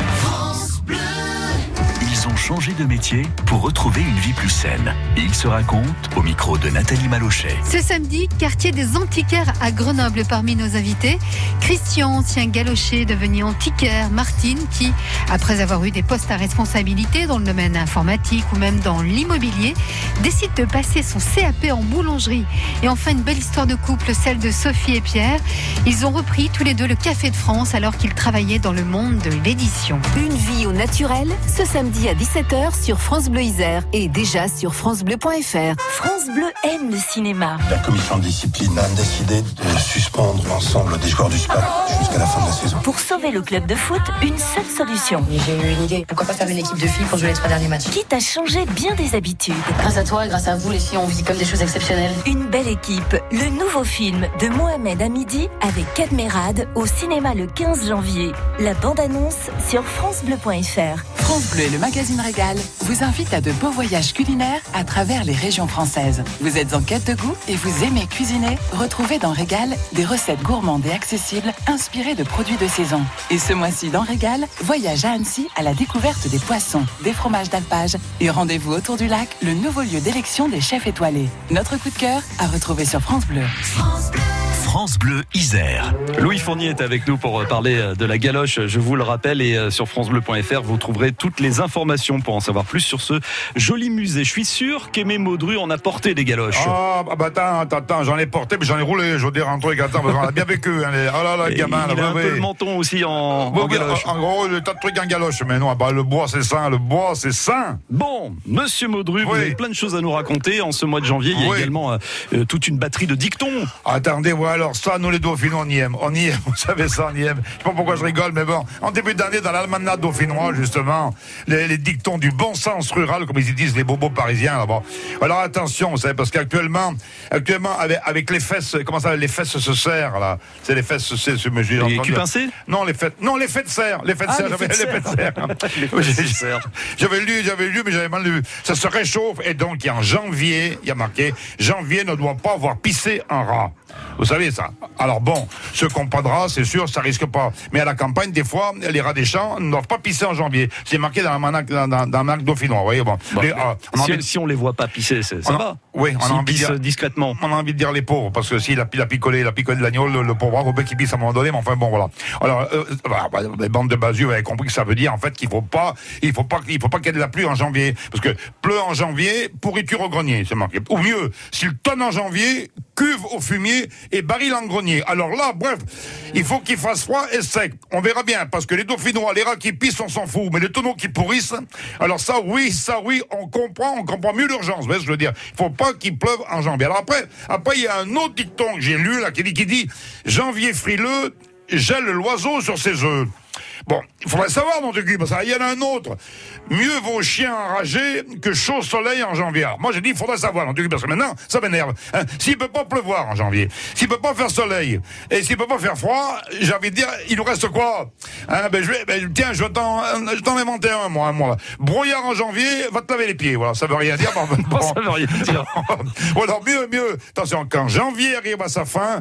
Ils ont changé de métier pour retrouver une vie plus saine. Ils se racontent au micro de Nathalie Malochet. Ce samedi, quartier des antiquaires à Grenoble, parmi nos invités, Christian, ancien galocher devenu antiquaire, Martine qui, après avoir eu des postes à responsabilité dans le domaine informatique ou même dans l'immobilier, décide de passer son C A P en boulangerie. Et enfin, une belle histoire de couple, celle de Sophie et Pierre. Ils ont repris tous les deux le Café de France alors qu'ils travaillaient dans le monde de l'édition. Une vie au naturel, ce samedi à dix-sept heures sur France Bleu Isère et déjà sur francebleu point f r. France Bleu aime le cinéma. La commission de discipline a décidé de suspendre l'ensemble des joueurs du S P A C jusqu'à la fin de la saison. Pour sauver le club de foot, une seule solution. J'ai eu une idée. Pourquoi pas faire une équipe de filles pour jouer les trois derniers matchs? Quitte à changer bien des habitudes. Grâce à toi et grâce à vous, les filles, on vit comme des choses exceptionnelles. Une belle équipe. Le nouveau film de Mohamed Hamidi avec Kadmerad au cinéma le quinze janvier. La bande-annonce sur francebleu point f r. France Bleu et le magazine Régal vous invitent à de beaux voyages culinaires à travers les régions françaises. Vous êtes en quête de goût et vous aimez cuisiner? Retrouvez dans Régal des recettes gourmandes et accessibles inspirées de produits de saison. Et ce mois-ci dans Régal, voyage à Annecy à la découverte des poissons, des fromages d'alpage et rendez-vous autour du lac, le nouveau lieu d'élection des chefs étoilés. Notre coup de cœur à retrouver sur France Bleu. France Bleu. France Bleu Isère. Louis Fournier est avec nous pour parler de la galoche, je vous le rappelle, et sur francebleu point f r, vous trouverez toutes les informations pour en savoir plus sur ce joli musée. Je suis sûr qu'Aimé Baudru en a porté des galoches. Ah, bah attends, attends, attends, j'en ai porté, mais j'en ai roulé, je veux dire un truc, attends, parce qu'on a bien vécu, hein, les... oh là là, le gamin, il là, a un ouais, peu ouais. le menton aussi en, en Bon, galoche. En, en gros, le tas de trucs en galoche, mais non, bah, le bois c'est sain, le bois c'est sain. Bon, monsieur Baudru, vous Oui. avez plein de choses à nous raconter. En ce mois de janvier, il y a Oui. également euh, toute une batterie de dictons. Attendez, ouais, alors ça, nous les Dauphinois, on y aime, on y aime, vous savez ça, on y aime. Je sais pas pourquoi je rigole, mais bon, en début d'année, dans l'almanach dauphinois, justement, les, les dictons du bon sens rural, comme ils disent les bobos parisiens, là-bas. Alors attention, vous savez, parce qu'actuellement, actuellement, avec, avec les fesses, comment ça, les fesses se serrent, là. C'est les fesses se serrent, mais j'ai Les entendu- culs pincés? Non, les fesses, non, les fesses serrent, les fesses Ah, serrent, les j'avais fesses les fesses serrent. Les Oui, fesses j'ai- serrent. J'avais lu, j'avais lu, mais j'avais mal lu. Ça se réchauffe, et donc, en janvier, il y a marqué, janvier ne doit pas avoir pissé un rat. Vous savez ça. Alors bon, ceux qui n'ont pas de rats, c'est sûr, ça risque pas. Mais à la campagne, des fois, les rats des champs ne doivent pas pisser en janvier. C'est marqué dans l'almanach dans, dans, dans l'almanach dauphinois. Vous voyez, bon. Bon, Les- mais ah, on a si, envie- si on les voit pas pisser, c'est- ça on a- va. Oui, on a S'ils envie de pissent dire- discrètement. On a envie de dire les pauvres, parce que s'il a, il a picolé, il a picolé de l'agneau, le, le pauvre, faut bien qu'il pisse à un moment donné, mais enfin bon, voilà. Alors, euh, bah, bah, les bandes de basieux, vous avez compris que ça veut dire, en fait, qu'il faut pas, il faut pas, il faut pas qu'il y ait de la pluie en janvier. Parce que pleut en janvier, pourriture au grenier, c'est marqué. Ou mieux, s'il tonne en janvier, cuve au fumier et baril en grenier. Alors là, bref, il faut qu'il fasse froid et sec. On verra bien, parce que les Dauphinois, les rats qui pissent, on s'en fout, mais les tonneaux qui pourrissent, alors ça, oui, ça, oui, on comprend, on comprend mieux l'urgence. Vous voyez ce que je veux dire? Il faut pas qu'il pleuve en janvier. Alors après, après, il y a un autre dicton que j'ai lu, là, qui dit, qui dit, janvier frileux, gèle l'oiseau sur ses œufs. Bon, il faudrait savoir, mon cul, parce qu'il y en a un autre. Mieux vaut chien enragé que chaud soleil en janvier. Alors, moi, j'ai dit, il faudrait savoir, mon cul, parce que maintenant, ça m'énerve. Hein. S'il peut pas pleuvoir en janvier, s'il peut pas faire soleil, et s'il peut pas faire froid, j'ai envie de dire, il nous reste quoi? Hein, ben, je vais, ben, tiens, je vais t'en, je t'en inventer un, moi, moi. Brouillard en janvier, va te laver les pieds. Voilà, ça veut rien dire. Bon, Ça veut rien dire. Ou alors, mieux, mieux. Attention, quand janvier arrive à sa fin,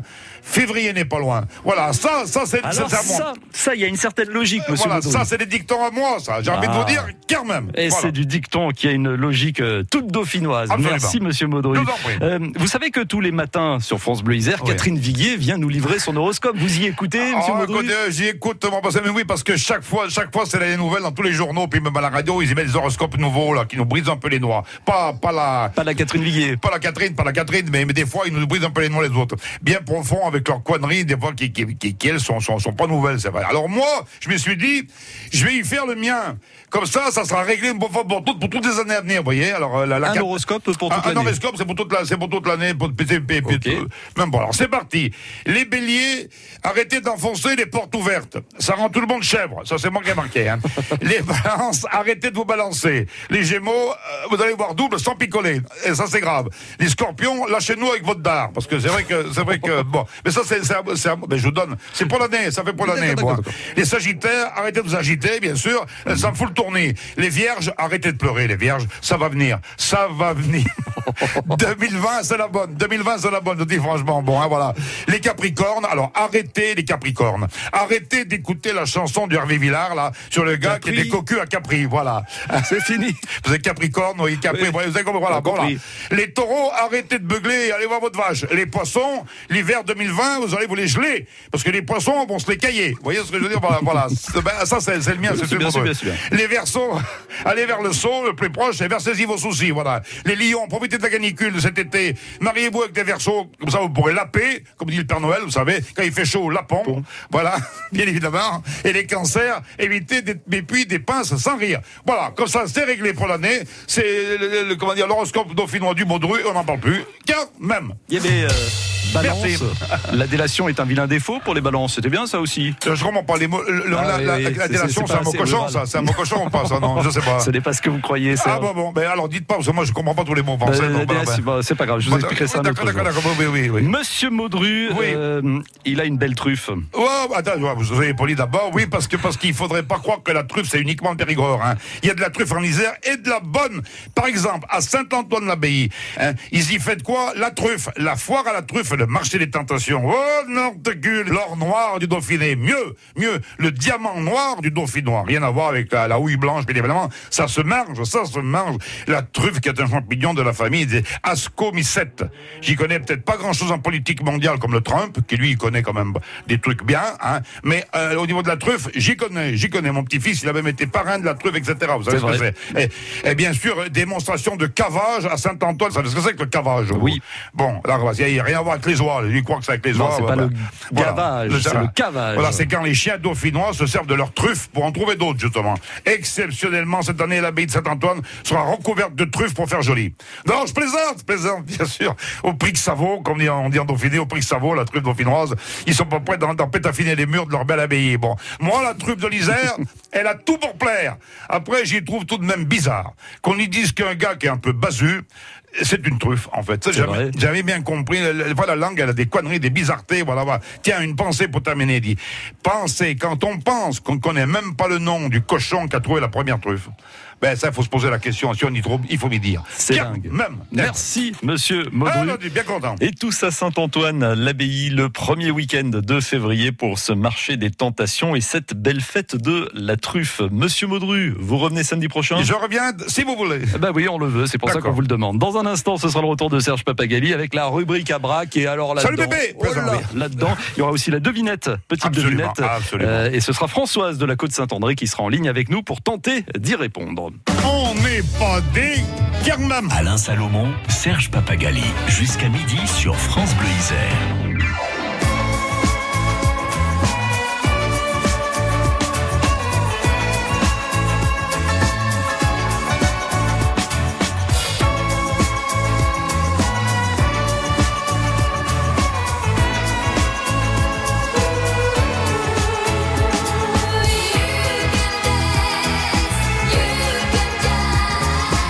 février n'est pas loin. Voilà, ça, ça c'est Alors c'est à moi. ça, ça, il y a une certaine logique, monsieur Voilà, Baudry. ça c'est des dictons à moi, ça. J'ai envie de Ah. vous dire, quand même. Et Voilà. c'est du dicton qui a une logique euh, toute dauphinoise. Absolument. Merci, monsieur Maudry. Je vous en prie. Euh, vous savez que tous les matins sur France Bleu Isère, Oui. Catherine Viguier vient nous livrer son horoscope. Vous y écoutez, monsieur Ah, Maudry? écoutez, j'y écoute, mon boss, mais oui, parce que chaque fois, chaque fois, c'est les nouvelles dans tous les journaux, puis même à la radio, ils y mettent des horoscopes nouveaux, là, qui nous brisent un peu les noix. Pas, pas la, Pas la Catherine Viguier. pas la Catherine, pas la Catherine, mais, mais des fois, ils nous brisent un peu les noix les autres. Bien profond avec leurs conneries, des fois, qui, qui, qui, qui elles, sont, sont, sont pas nouvelles, c'est vrai. Alors moi, je me suis dit, je vais y faire le mien. Comme ça, ça sera réglé une bonne fois pour toutes, pour toutes les années à venir, vous voyez. Alors, euh, la, la Un Cat- horoscope pour Ah, toute Un l'année. horoscope, c'est pour toute la, c'est pour toute l'année, pour P T P, Ok. même bon. Alors, c'est parti. Les béliers, arrêtez d'enfoncer les portes ouvertes. Ça rend tout le monde chèvre. Ça, c'est moi qui ai marqué, hein. Les balances, arrêtez de vous balancer. Les gémeaux, euh, vous allez voir double sans picoler. Et ça, c'est grave. Les scorpions, lâchez-nous avec votre dard. Parce que c'est vrai que, c'est vrai que, bon. Mais ça, c'est, c'est, c'est mais je vous donne. C'est pour l'année. Ça fait pour l'année, D'accord, moi. d'accord, Les sagittaires, arrêtez de vous agiter, bien sûr. Ça me fout le tourner. Les vierges, arrêtez de pleurer, les vierges. Ça va venir. Ça va venir. deux mille vingt, c'est la bonne. deux mille vingt, c'est la bonne. Je dis franchement, bon, hein, voilà. Les capricornes, alors arrêtez les capricornes. Arrêtez d'écouter la chanson du Hervé Villard, là, sur le gars Capri. qui était cocu à Capri, voilà. C'est fini. Vous êtes capricorne, oui, Capri, Oui. voilà, vous avez compris, voilà, On a bon, compris. voilà. Les taureaux, arrêtez de beugler et allez voir votre vache. Les poissons, l'hiver deux mille vingt, vous allez vous les geler. Parce que les poissons vont se les cailler. Vous voyez ce que je veux dire? Voilà, voilà. C'est- ben, ça, c'est c'est le mien, c'est Bien tout sûr, pour bien eux. sûr. Les Verseaux, allez vers le saut, le plus proche, et versez-y vos soucis, voilà. Les lions, profitez de la canicule de cet été. Mariez-vous avec des Verseaux, comme ça vous pourrez laper, comme dit le Père Noël, vous savez, quand il fait chaud, lapons. Voilà, bien évidemment. Et les cancers, évitez des, mais puis des pinces sans rire. Voilà, comme ça, c'est réglé pour l'année. C'est le, le- le- comment dire, l'horoscope dauphinois du Baudru, on n'en parle plus. Car même. Il y avait euh, balance. Merci. La délation est un vilain défaut pour les balances. C'était bien ça aussi. Je comprends pas les mots. le- le- Ah la, oui, la, oui, la c'est- délation, c'est c'est pas un mot assez cochon, rural. ça. C'est un mot cochon ou pas, ça? Non, je sais pas. Ce n'est pas ce que vous croyez. Ah bon, bon, ben alors dites pas, parce que moi je comprends pas tous les mots Bah, français. non, eh ben, bien, ben. c'est- bah, c'est pas grave, je vous Bon, expliquerai ça un d'accord, autre d'accord, jour. d'accord, oui, oui, oui. Monsieur Maudru, Oui. euh, il a une belle truffe. Oh, attends, vous soyez poli d'abord, oui, parce que parce qu'il faudrait pas croire que la truffe c'est uniquement le Périgord. Hein. Il y a de la truffe en Isère et de la bonne. Par exemple, à Saint-Antoine-l'Abbaye, hein, ils y fêtent quoi? La truffe, la foire à la truffe, le marché des tentations. Oh, Nortecule, l'or noir du Dauphiné. Mieux, mieux, le diamant noir du Dauphinois. Rien à voir avec la, la houille blanche, bien évidemment. Ça se mange, ça se mange. La truffe qui est un champignon de la famille des Ascomycètes. J'y connais peut-être pas grand-chose en politique mondiale comme le Trump, qui lui, il connaît quand même des trucs bien, hein. Mais euh, au niveau de la truffe, j'y connais, j'y connais. Mon petit-fils, il a même été parrain de la truffe, et cetera. Vous savez C'est ce que vrai. c'est. Et, et bien sûr, démonstration de cavage à Saint-Antoine. Vous savez ce que c'est que le cavage? vous? Oui. Bon, là, il n'y a rien à voir avec les oies. Lui, il croit que c'est avec les Non, oies. c'est bah, pas bah, le voilà. gavage, c'est le cavage. Voilà, c'est quand les chiens dauphinois se servent de leurs truffes pour en trouver d'autres, justement. Exceptionnellement, cette année, l'abbaye de Saint-Antoine sera recouverte de truffes pour faire joli. Non, je plaisante, je plaisante, bien sûr. Au prix que ça vaut, comme on dit en, on dit en Dauphiné, au prix que ça vaut, la truffe dauphinoise, ils sont pas prêts d'en, d'en pétafiner les murs de leur belle abbaye. Bon. Moi, la truffe de l'Isère, elle a tout pour plaire. Après, j'y trouve tout de même bizarre. Qu'on y dise qu'un gars qui est un peu basu, c'est une truffe, en fait. Ça, C'est j'avais, vrai. j'avais bien compris. La, la, la langue, elle a des conneries, des bizarretés. Voilà, voilà. Tiens, une pensée pour terminer, dit. Pensez, quand on pense qu'on connaît même pas le nom du cochon qui a trouvé la première truffe, ben ça, il faut se poser la question. Si on y trouve, il faut m'y dire. C'est Tiens, dingue. même. Merci, monsieur Maudru. Ah, non, je suis bien content. Et tous à Saint-Antoine, l'abbaye, le premier week-end de février pour ce marché des tentations et cette belle fête de la truffe. Monsieur Maudru, vous revenez samedi prochain? Je reviens, si vous voulez. Bah oui, on le veut, c'est pour ça D'accord. qu'on vous le demande. Dans un instant, ce sera le retour de Serge Papagali avec la rubrique à braque. Et alors là-dedans, Salut bébé, oh là, là-dedans, il y aura aussi la devinette, petite Absolument, devinette. absolument. Euh, et ce sera Françoise de la Côte-Saint-André qui sera en ligne avec nous pour tenter d'y répondre. On n'est pas des Kermam. Alain Salomon, Serge Papagali, jusqu'à midi sur France Bleu Isère.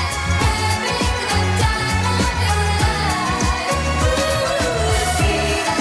See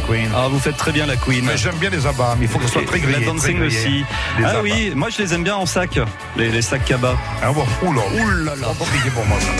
Queen. Ah, vous faites très bien la Queen. Mais j'aime bien les abats, mais il faut que ce soit très grillé. La dancing très grillé. aussi. Les Ah abats. oui, moi je les aime bien en sac, les, les sacs cabas. Ah bon, oula, oula, là, compliqué pour moi ça.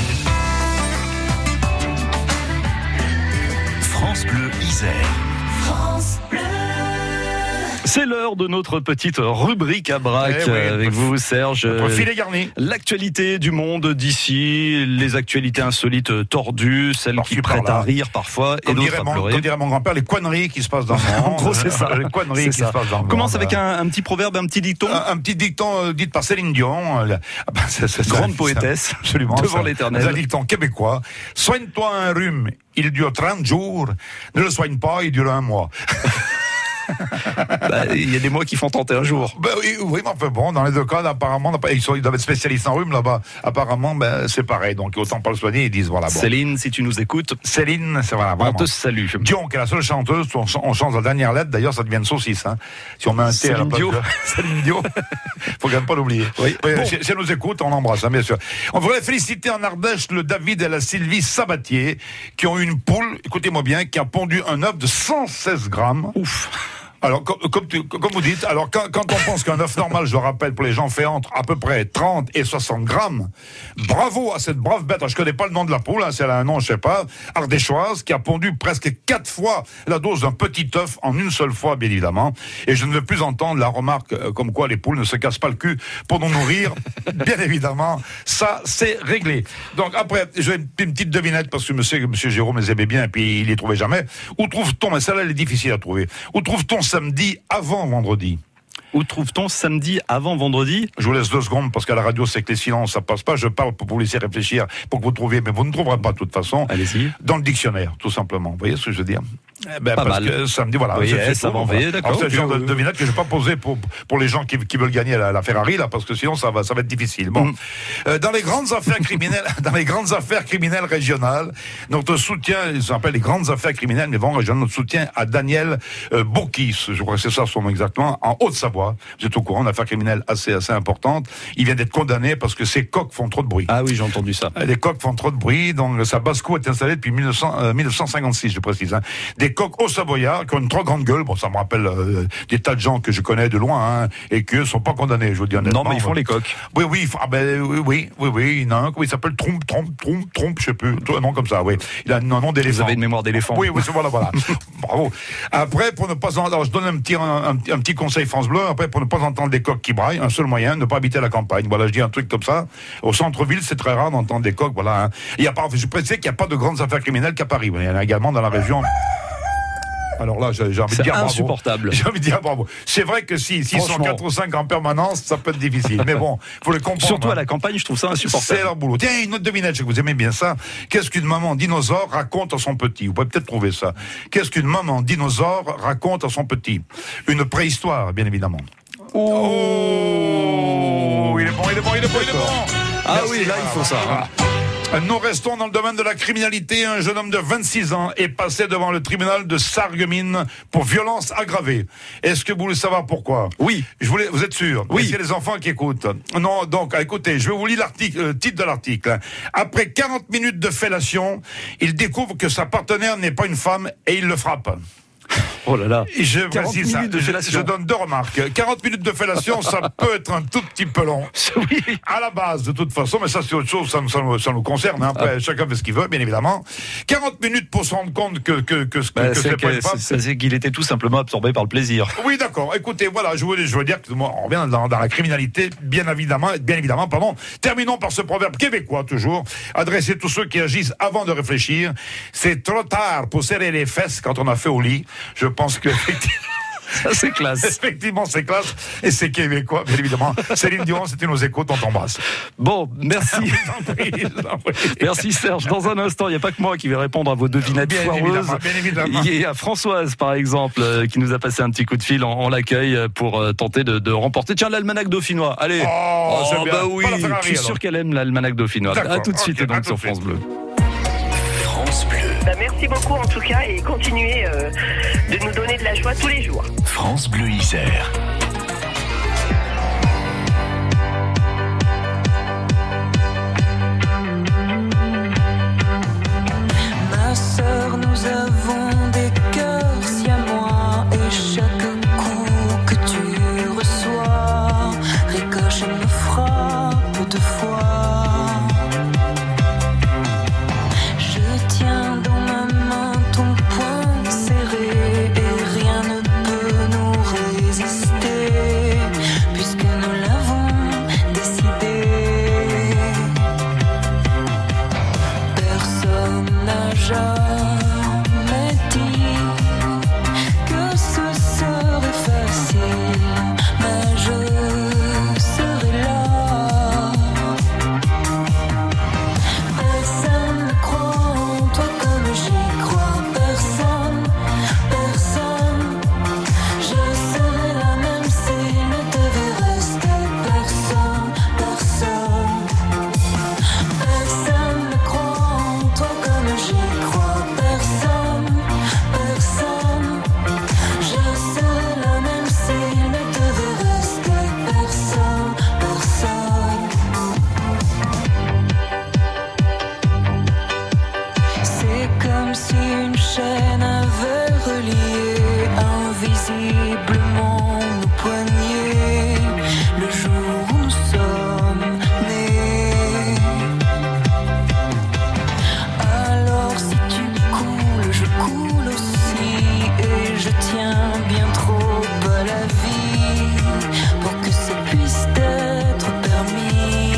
France Bleu Isère. France Bleu. C'est l'heure de notre petite rubrique à braque Eh oui, avec vous, Serge. Notre filet garni. L'actualité du monde d'ici, les actualités insolites tordues, celles Par-ci, qui prêtent par-là. à rire parfois et Comme d'autres dirait, à mon, pleurer. comme dirait mon grand-père, les conneries qui se passent dans le monde. En gros, c'est ça. Les conneries C'est qui ça. se passent dans le On monde. commence avec un, un petit proverbe, un petit dicton. Un, un petit dicton euh, dit par Céline Dion. euh, ah ben, c'est- c'est- Grande c'est- poétesse, absolument, devant c'est- l'Éternel. C'est un dicton québécois. Soigne-toi un rhume, il dure trente jours. Ne le soigne pas, il dure un mois. Bah, il y a des mois qui font tenter un jour. Ben oui, oui, mais enfin bon, dans les deux cas, apparemment, ils, sont, ils doivent être spécialistes en rhume là-bas. Apparemment, ben, c'est pareil. Donc autant pas le soigner, ils disent voilà. Bon. Céline, si tu nous écoutes, Céline, c'est voilà. on Vraiment. te salue. Dion, qui est la seule chanteuse, on, on change la dernière lettre, d'ailleurs ça devient une saucisse. Hein. Si on met un T à la Céline place Dion. de Céline Dion, faut quand même pas l'oublier. Oui. Oui, Bon. si, si elle nous écoute, on l'embrasse, hein, bien sûr. On voudrait féliciter en Ardèche le David et la Sylvie Sabatier, qui ont eu une poule, écoutez-moi bien, qui a pondu un œuf de cent seize grammes. Ouf. Alors, comme, comme, tu- comme vous dites, alors quand, quand on pense qu'un œuf normal, je le rappelle, pour les gens, fait entre à peu près trente et soixante grammes, bravo à cette brave bête. Alors, je connais pas le nom de la poule, hein, c'est un nom, je sais pas, ardéchoise, qui a pondu presque quatre fois la dose d'un petit œuf en une seule fois, bien évidemment. Et je ne veux plus entendre la remarque euh, comme quoi les poules ne se cassent pas le cul pour nous nourrir. Bien évidemment, ça, c'est réglé. Donc après, j'ai une, une petite devinette, parce que monsieur, monsieur Jérôme les aimait bien, et puis il les trouvait jamais. Où trouve-t-on, mais celle-là, elle est difficile à trouver, où trouve-t-on samedi avant vendredi? Où trouve-t-on samedi avant vendredi? Je vous laisse deux secondes parce qu'à la radio, c'est que les silences, ça passe pas. Je parle pour vous laisser réfléchir, pour que vous trouviez, mais vous ne trouverez pas de toute façon. Allez-y. Dans le dictionnaire, tout simplement. Vous voyez ce que je veux dire? Eh ben, Pas parce mal. que samedi, voilà. Oui, c'est- eh, c'est ça tout, va en voilà. veiller, d'accord. Alors, c'est le genre de Puis, euh, devinette que je vais pas poser pour, pour les gens qui, qui veulent gagner la, la Ferrari, là, parce que sinon, ça va, ça va être difficile. Bon. Mm. Euh, dans les grandes affaires criminelles, dans les grandes affaires criminelles régionales, notre soutien, ils s'appellent les grandes affaires criminelles, mais vraiment régionales, notre soutien à Daniel euh, Bocchis, je crois que c'est ça son nom exactement, en Haute-Savoie. Vous êtes au courant, une affaire criminelle assez, assez importante. Il vient d'être condamné parce que ses coqs font trop de bruit. Ah oui, j'ai entendu ça. Les coqs font trop de bruit, donc sa basse-cour est installée depuis mille neuf cents, euh, mille neuf cent cinquante-six, je précise. Hein. Des coqs au Savoyard qui ont une trop grande gueule. Bon, ça me rappelle euh, des tas de gens que je connais de loin, hein, et qui eux sont pas condamnés, je vous dis honnêtement. Non, mais ils font les coqs. Oui, oui, ils font- ah ben, oui, oui, oui, oui, il y en a un, comment il s'appelle, Trompe, Trompe, Trompe, Trompe, je sais plus, un nom comme ça, oui. Il a un nom d'éléphant. Vous avez une mémoire d'éléphant. Oui, oui, c'est- voilà, voilà. Bravo. Après, pour ne pas en... Alors, je donne un petit, un, un, un petit conseil France Bleu. Après, pour ne pas entendre des coqs qui braillent, un seul moyen, ne pas habiter à la campagne. Voilà, je dis un truc comme ça. Au centre-ville, c'est très rare d'entendre des coqs, voilà. Hein. Il y a pas, je précise qu'il n'y a pas de grandes affaires criminelles qu'à Paris. Il y en a également dans la région. Alors là, j'ai j'ai envie de C'est dire bravo. insupportable. J'ai envie de dire bravo. C'est vrai que si, s'ils sont Franchement. quatre ou cinq en permanence, ça peut être difficile. Mais bon, faut les comprendre. Surtout hein. à la campagne, je trouve ça C'est insupportable. leur boulot. Tiens, une autre devinette, je sais que vous aimez bien ça. Qu'est-ce qu'une maman dinosaure raconte à son petit? Vous pouvez peut-être trouver ça. Qu'est-ce qu'une maman dinosaure raconte à son petit? Une préhistoire, bien évidemment. Oh, il est bon, il est bon, il est bon, il est bon. Ah Merci. oui, là, il faut ça, hein. Nous restons dans le domaine de la criminalité. Un jeune homme de vingt-six ans est passé devant le tribunal de Sarreguemines pour violence aggravée. Est-ce que vous voulez savoir pourquoi? Oui. Je voulais, vous êtes sûr? Oui. Est-ce qu'il y a des enfants qui écoutent? Non, donc, écoutez, je vais vous lire l'article, le titre de l'article. Après quarante minutes de fellation, il découvre que sa partenaire n'est pas une femme et il le frappe. Oh là là. Et je quarante précise ça. minutes de Je- fellation. Je donne deux remarques. quarante minutes de fellation, ça peut être un tout petit peu long. Oui. À la base, de toute façon, mais ça c'est autre chose, ça, nous- ça nous, ça nous concerne. Hein. Après, Ah. chacun fait ce qu'il veut, bien évidemment. quarante minutes pour se rendre compte que, que, que, que, Bah, que c'est c'est pas que- une femme. c'est- c'est qu'il était tout simplement absorbé par le plaisir. Oui, d'accord. Écoutez, voilà, je veux, je veux dire que moi, on revient dans, dans la criminalité, bien évidemment, bien évidemment, pardon. Terminons par ce proverbe québécois, toujours, adressé à tous ceux qui agissent avant de réfléchir. C'est trop tard pour serrer les fesses quand on a fait au lit. Je pense que, effectivement, Ça, c'est classe. effectivement, c'est classe et c'est québécois, bien évidemment. Céline Dion, c'était nos échos, on t'embrasse. Bon, merci. Je vous en prie, je vous en prie. Merci Serge. Dans un instant, il n'y a pas que moi qui vais répondre à vos devinettes Bien foireuses. évidemment, bien évidemment. Il y a Françoise, par exemple, euh, qui nous a passé un petit coup de fil. On, on l'accueille pour euh, tenter de, de remporter. Tiens, l'almanach dauphinois. Allez. Oh, c'est bien. bah oui. Pas la Ferrari, Je suis alors. sûr qu'elle aime l'almanach dauphinois. D'accord, À tout de suite, ok, donc à tout sur de suite. France Bleu. France Bleu. Bah, merci beaucoup en tout cas et continuez euh, de nous donner de la joie tous les jours. France Bleu Isère. Ma sœur, nous avons des cœurs frappe deux fois. Je tiens dans ma main ton poing serré et rien ne peut nous résister puisque nous l'avons décidé. Personne n'a jamais dit que ce serait facile, mais je serai là. Personne ne croit en toi comme j'y crois. Personne, personne. Je serai là même s'il ne devait rester personne, personne. Personne ne croit en toi comme j'y crois. Personne, personne. Je serai là même s'il ne devait rester personne, personne. C'est comme si une chaîne avait relié invisiblement nos poignets le jour où nous sommes nés. Alors si tu coules, je coule aussi et je tiens bien trop à la vie pour que ça puisse être permis.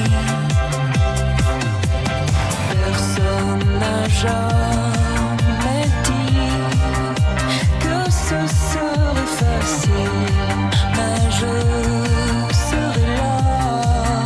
Personne n'a jamais dit que ce serait facile, mais je serai là.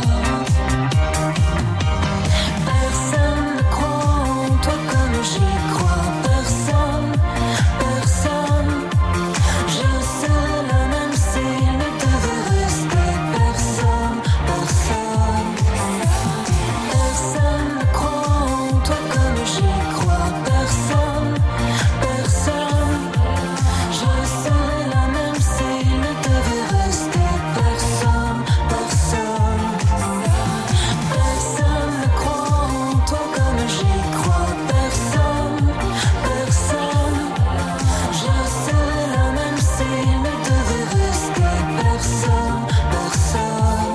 Personne ne croit en toi comme j'y crois. Personne, personne. Je serai là même s'il ne devait rester personne, personne. Personne ne croit en toi comme j'y crois. Personne, personne. Je serai là même s'il ne devait rester personne, personne. Personne ne croit en toi comme j'y crois. Personne, personne. Je serai là même s'il ne devait rester personne, personne.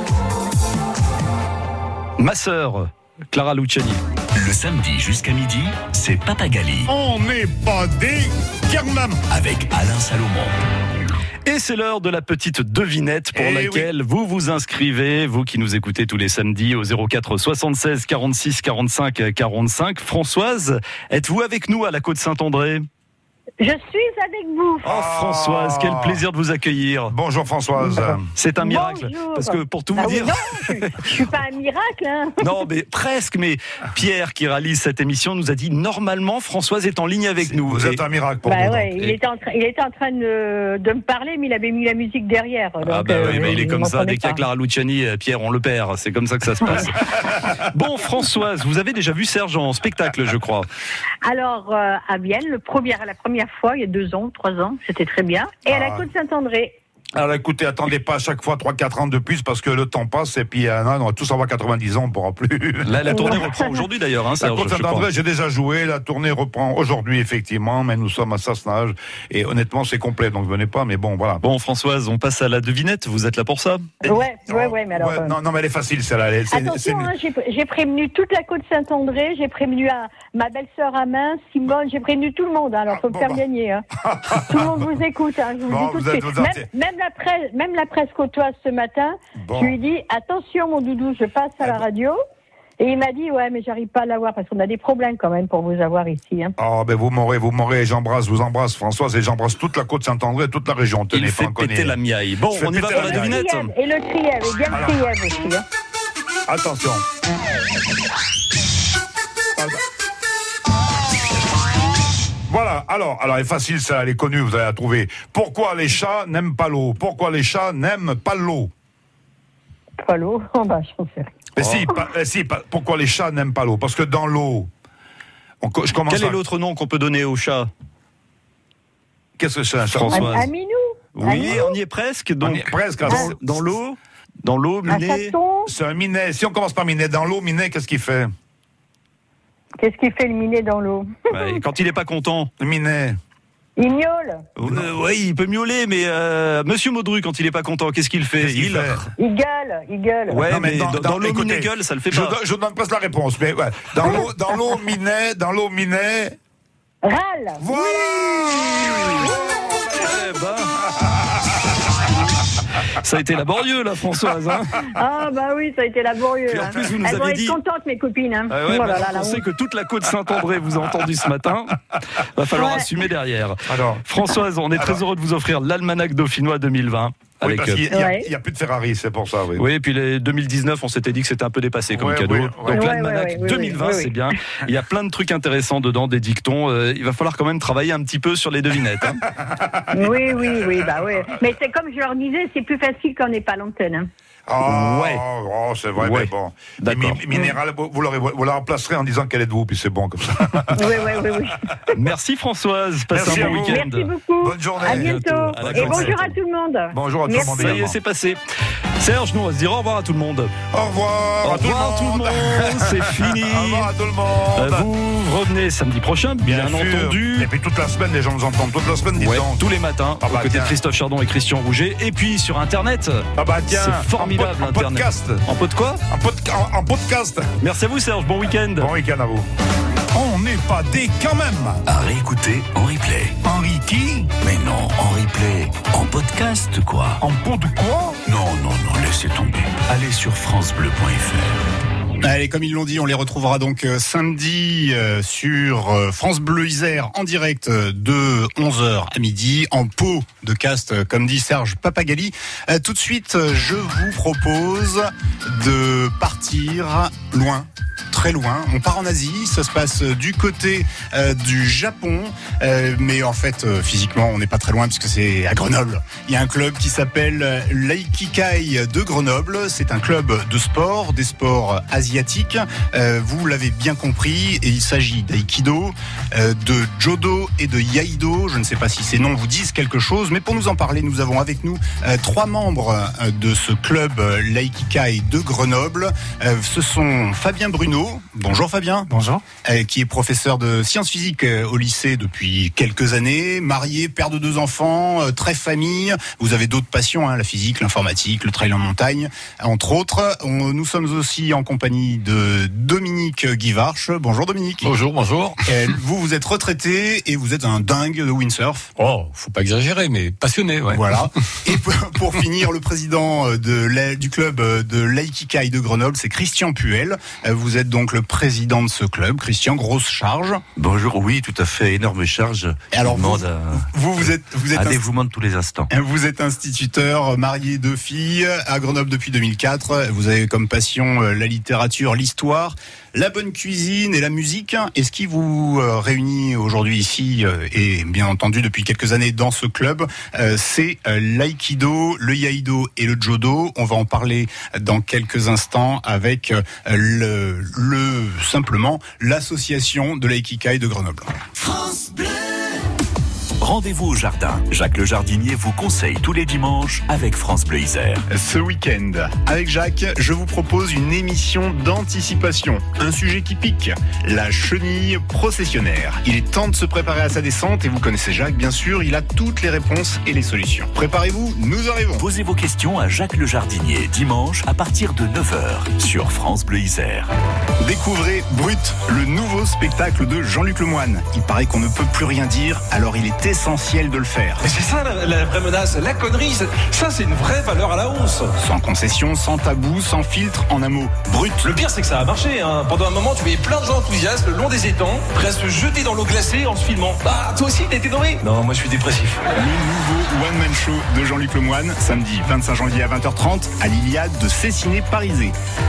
Ma sœur, Clara Luciani. Le samedi jusqu'à midi, c'est Papagali On n'est pas des carnam. avec Alain Salomon. Et c'est l'heure de la petite devinette pour Eh laquelle vous vous inscrivez, vous qui nous écoutez tous les samedis au zéro quatre soixante-seize quarante-six quarante-cinq quarante-cinq. Françoise, êtes-vous avec nous à la Côte-Saint-André ? Je suis avec vous. Oh Françoise, quel plaisir de vous accueillir. Bonjour Françoise. C'est un miracle. Bonjour. Parce que pour tout vous Ah oui, dire... non, je, je suis pas un miracle. Hein. Non, mais presque. Mais Pierre, qui réalise cette émission, nous a dit normalement Françoise est en ligne avec nous. Vous Et- êtes un miracle pour Bah nous. ouais, donc. il était en train, il était en train de, de me parler, mais il avait mis la musique derrière. Ah donc, bah euh, oui, mais il est comme ça. m'entendait Dès qu'il y a pas. Clara Luciani, euh, Pierre, on le perd. C'est comme ça que ça se passe. Bon, Françoise, vous avez déjà vu Serge en spectacle, je crois. Alors, euh, à Vienne, le premier, la première fois, il y a deux ans, trois ans, c'était très bien. Et à la Ah. Côte-Saint-André. Alors écoutez, attendez pas à chaque fois trois quatre ans de plus parce que le temps passe et puis euh, non, on va tous avoir quatre-vingt-dix ans, on pourra plus. La, la tournée reprend aujourd'hui d'ailleurs, hein, La Serge, Côte je crois. Saint-André, j'ai déjà joué, la tournée reprend aujourd'hui effectivement, mais nous sommes à Sassenage et honnêtement c'est complet, donc venez pas, mais bon voilà. Bon, Françoise, on passe à la devinette. Vous êtes là pour ça ? Ouais, ouais, ouais, mais alors. Ouais, euh, non, non, mais elle est facile celle-là. elle est- c'est- c'est- Attention, hein, j'ai j'ai prévenu toute la Côte-Saint-André, j'ai prévenu à ma belle-sœur à main, Simone, j'ai prévenu tout le monde, hein, alors faut me faire gagner. Hein. Tout le monde vous écoute, hein, je vous le Bon, dis tout vous de êtes- suite. vous êtes- Même, même la presse, même la presse côtoise ce matin, Bon. je lui ai dit attention mon doudou, je passe à la radio. Et il m'a dit ouais mais j'arrive pas à l'avoir parce qu'on a des problèmes quand même pour vous avoir ici. Hein. Oh, ben vous m'aurez, vous m'aurez, j'embrasse, vous embrasse Françoise et j'embrasse toute la Côte-Saint-André, toute la région. Tenez, Il fait Franconie. péter la miaille. Bon, Je fais on y va péter pour la la miaille. devinette. Et le Trièvre, et bien le Alors. Trièvre aussi. Hein. Attention. Voilà, alors, alors, elle est facile, ça, elle est connue, vous allez la trouver. Pourquoi les chats n'aiment pas l'eau? Pourquoi les chats n'aiment pas l'eau? Pas l'eau, oh, bah, j'en sais rien. Mais si, pas- eh, si, pas- pourquoi les chats n'aiment pas l'eau? Parce que dans l'eau, on co- je commence Quel à... est l'autre nom qu'on peut donner au chat ? Qu'est-ce que c'est un chat? Françoise. Un, un minou. Un Oui, minou. on y est presque. Donc, On y est presque, dans, alors. dans l'eau, dans l'eau, Un minet. chaton. C'est un minet. Si on commence par minet, dans l'eau, minet, qu'est-ce qu'il fait? Qu'est-ce qui fait le minet dans l'eau? Ouais, et quand il n'est pas content. Le minet. Il miaule. Euh, oui, il peut miauler, mais euh, Monsieur Maudru, quand il est pas content, qu'est-ce qu'il fait? Qu'est-ce qu'il Il fait Il gueule, il gueule. Ouais, Non, mais mais dans- dans, dans- dans l'eau écoutez, minet gueule, ça le fait Je, pas. don- je donne presque la réponse, mais ouais. Dans l'eau, dans l'eau minet, dans l'eau minet. Râle. Voilà. Eh ben. Ça a été laborieux, là, Françoise. Hein. Ah bah oui, ça a été laborieux. Puis en hein. plus, vous nous Elles vont avez être dit- contentes, mes copines. Hein. Ah ouais, Oh là maintenant là, la qu'on sait honte. que toute la côte Saint-André vous a entendu ce matin. Va falloir Ouais. assumer derrière. Alors. Françoise, on est très Alors. heureux de vous offrir l'almanach dauphinois deux mille vingt. Oui, Avec, parce qu'il euh, n'y a, Ouais. il y a plus de Ferrari, c'est pour ça, oui. oui, et puis les deux mille dix-neuf, on s'était dit que c'était un peu dépassé comme Ouais, cadeau. oui, ouais. Donc Ouais, l'almanach ouais, ouais, oui, deux mille vingt, oui, c'est oui. bien. Il y a plein de trucs intéressants dedans, des dictons. Euh, il va falloir quand même travailler un petit peu sur les devinettes. Hein. Oui, oui, oui, bah oui. Mais c'est comme je leur disais, c'est plus facile quand on n'est pas à l'antenne. Hein. Ah, Ouais. oh, c'est vrai, Ouais. mais bon. D'accord. Mi- Minéral, vous, vous, l'aurez- vous la remplacerez en disant qu'elle est de vous, puis c'est bon comme ça. Oui, oui, oui, oui. Merci Françoise, passez Merci un à bon vous. week-end. Merci beaucoup. Bonne journée. À bientôt. À la Et prochaine. bonjour à tout le monde. Bonjour à tout le Merci. monde. Ça y est, également. c'est passé. Serge, nous on va se dire au revoir à tout le monde. Au revoir, Au à tout le revoir tout le monde. monde, c'est fini. Au revoir à tout le Euh, monde. Vous revenez samedi prochain, bien, sûr. entendu. Et puis toute la semaine, les gens nous entendent. Toute la semaine, dis Ouais, donc. tous les matins, Ah bah aux côtés tiens. de Christophe Chardon et Christian Rouget. Et puis sur Internet. Ah bah tiens, C'est formidable, en, pod- en Internet. podcast. En pot de quoi En, pod- en- en podcast. Merci à vous Serge, bon week-end. Bon week-end à vous. On n'est pas des quand même. À réécouter en replay. Henri qui Mais non, en replay. En podcast, quoi. En pot de quoi Non, non, non, laissez tomber. Allez sur francebleu point f r. Allez, comme ils l'ont dit, on les retrouvera donc euh, samedi euh, sur euh, France Bleu Isère en direct euh, de onze heures à midi en pot de cast, euh, comme dit Serge Papagali. Euh, tout de suite, euh, je vous propose de partir loin. Très loin, on part en Asie, ça se passe euh, du côté euh, du Japon, euh, mais en fait euh, physiquement on n'est pas très loin puisque c'est à Grenoble. Il y a un club qui s'appelle euh, l'Aikikai de Grenoble, c'est un club de sport, des sports asiatiques, euh, vous l'avez bien compris, et il s'agit d'aïkido, euh, de jodo et de yaido, je ne sais pas si ces noms vous disent quelque chose, mais pour nous en parler, nous avons avec nous euh, trois membres euh, de ce club euh, l'Aikikai de Grenoble, euh, ce sont Fabien Bruno. Bonjour Fabien. Bonjour. Euh, qui est professeur de sciences physiques euh, au lycée depuis quelques années, marié, père de deux enfants, euh, très famille. Vous avez d'autres passions, hein, la physique, l'informatique, le trail en montagne, entre autres. On, nous sommes aussi en compagnie de Dominique Guivarch. Bonjour Dominique. Bonjour, bonjour. Euh, vous, vous êtes retraité et vous êtes un dingue de windsurf. Oh, faut pas exagérer, mais passionné, ouais. Voilà. Et pour, pour finir, le président de la, du club de l'Aikikai de Grenoble, c'est Christian Puel. Euh, Vous êtes donc le président de ce club. Christian, grosse charge. Bonjour, oui, tout à fait, énorme charge. Et alors, vous, à, vous, vous êtes, vous êtes un inst- dévouement de tous les instants. vous êtes instituteur, marié, deux filles, à Grenoble depuis deux mille quatre. Vous avez comme passion euh, la littérature, l'histoire, la bonne cuisine et la musique. Et ce qui vous euh, réunit aujourd'hui ici, euh, et bien entendu depuis quelques années dans ce club, euh, c'est euh, l'aïkido, le yaido et le jodo. On va en parler dans quelques instants avec euh, le, le simplement l'association de l'aïkikai de Grenoble. France Bleu. Rendez-vous au jardin. Jacques le jardinier vous conseille tous les dimanches avec France Bleu Isère. Ce week-end, avec Jacques, je vous propose une émission d'anticipation. Un sujet qui pique, la chenille processionnaire. Il est temps de se préparer à sa descente et vous connaissez Jacques, bien sûr, il a toutes les réponses et les solutions. Préparez-vous, nous arrivons. Posez vos questions à Jacques le jardinier dimanche à partir de neuf heures sur France Bleu Isère. Découvrez Brut, le nouveau spectacle de Jean-Luc Lemoyne. Il paraît qu'on ne peut plus rien dire, alors il est essentiel de le faire. Mais c'est ça la, la vraie menace, la connerie, c'est- ça c'est une vraie valeur à la hausse. Sans concession, sans tabou, sans filtre, en un mot, brut. Le pire c'est que ça a marché, hein. Pendant un moment tu voyais plein de gens enthousiastes le long des étangs, prêts à se jeter dans l'eau glacée en se filmant. Bah toi aussi t'as été doré. Non, moi je suis dépressif. Le nouveau one-man show de Jean-Luc Lemoyne, samedi vingt-cinq janvier à vingt heures trente, à l'Iliade de Cessiné-Parisé.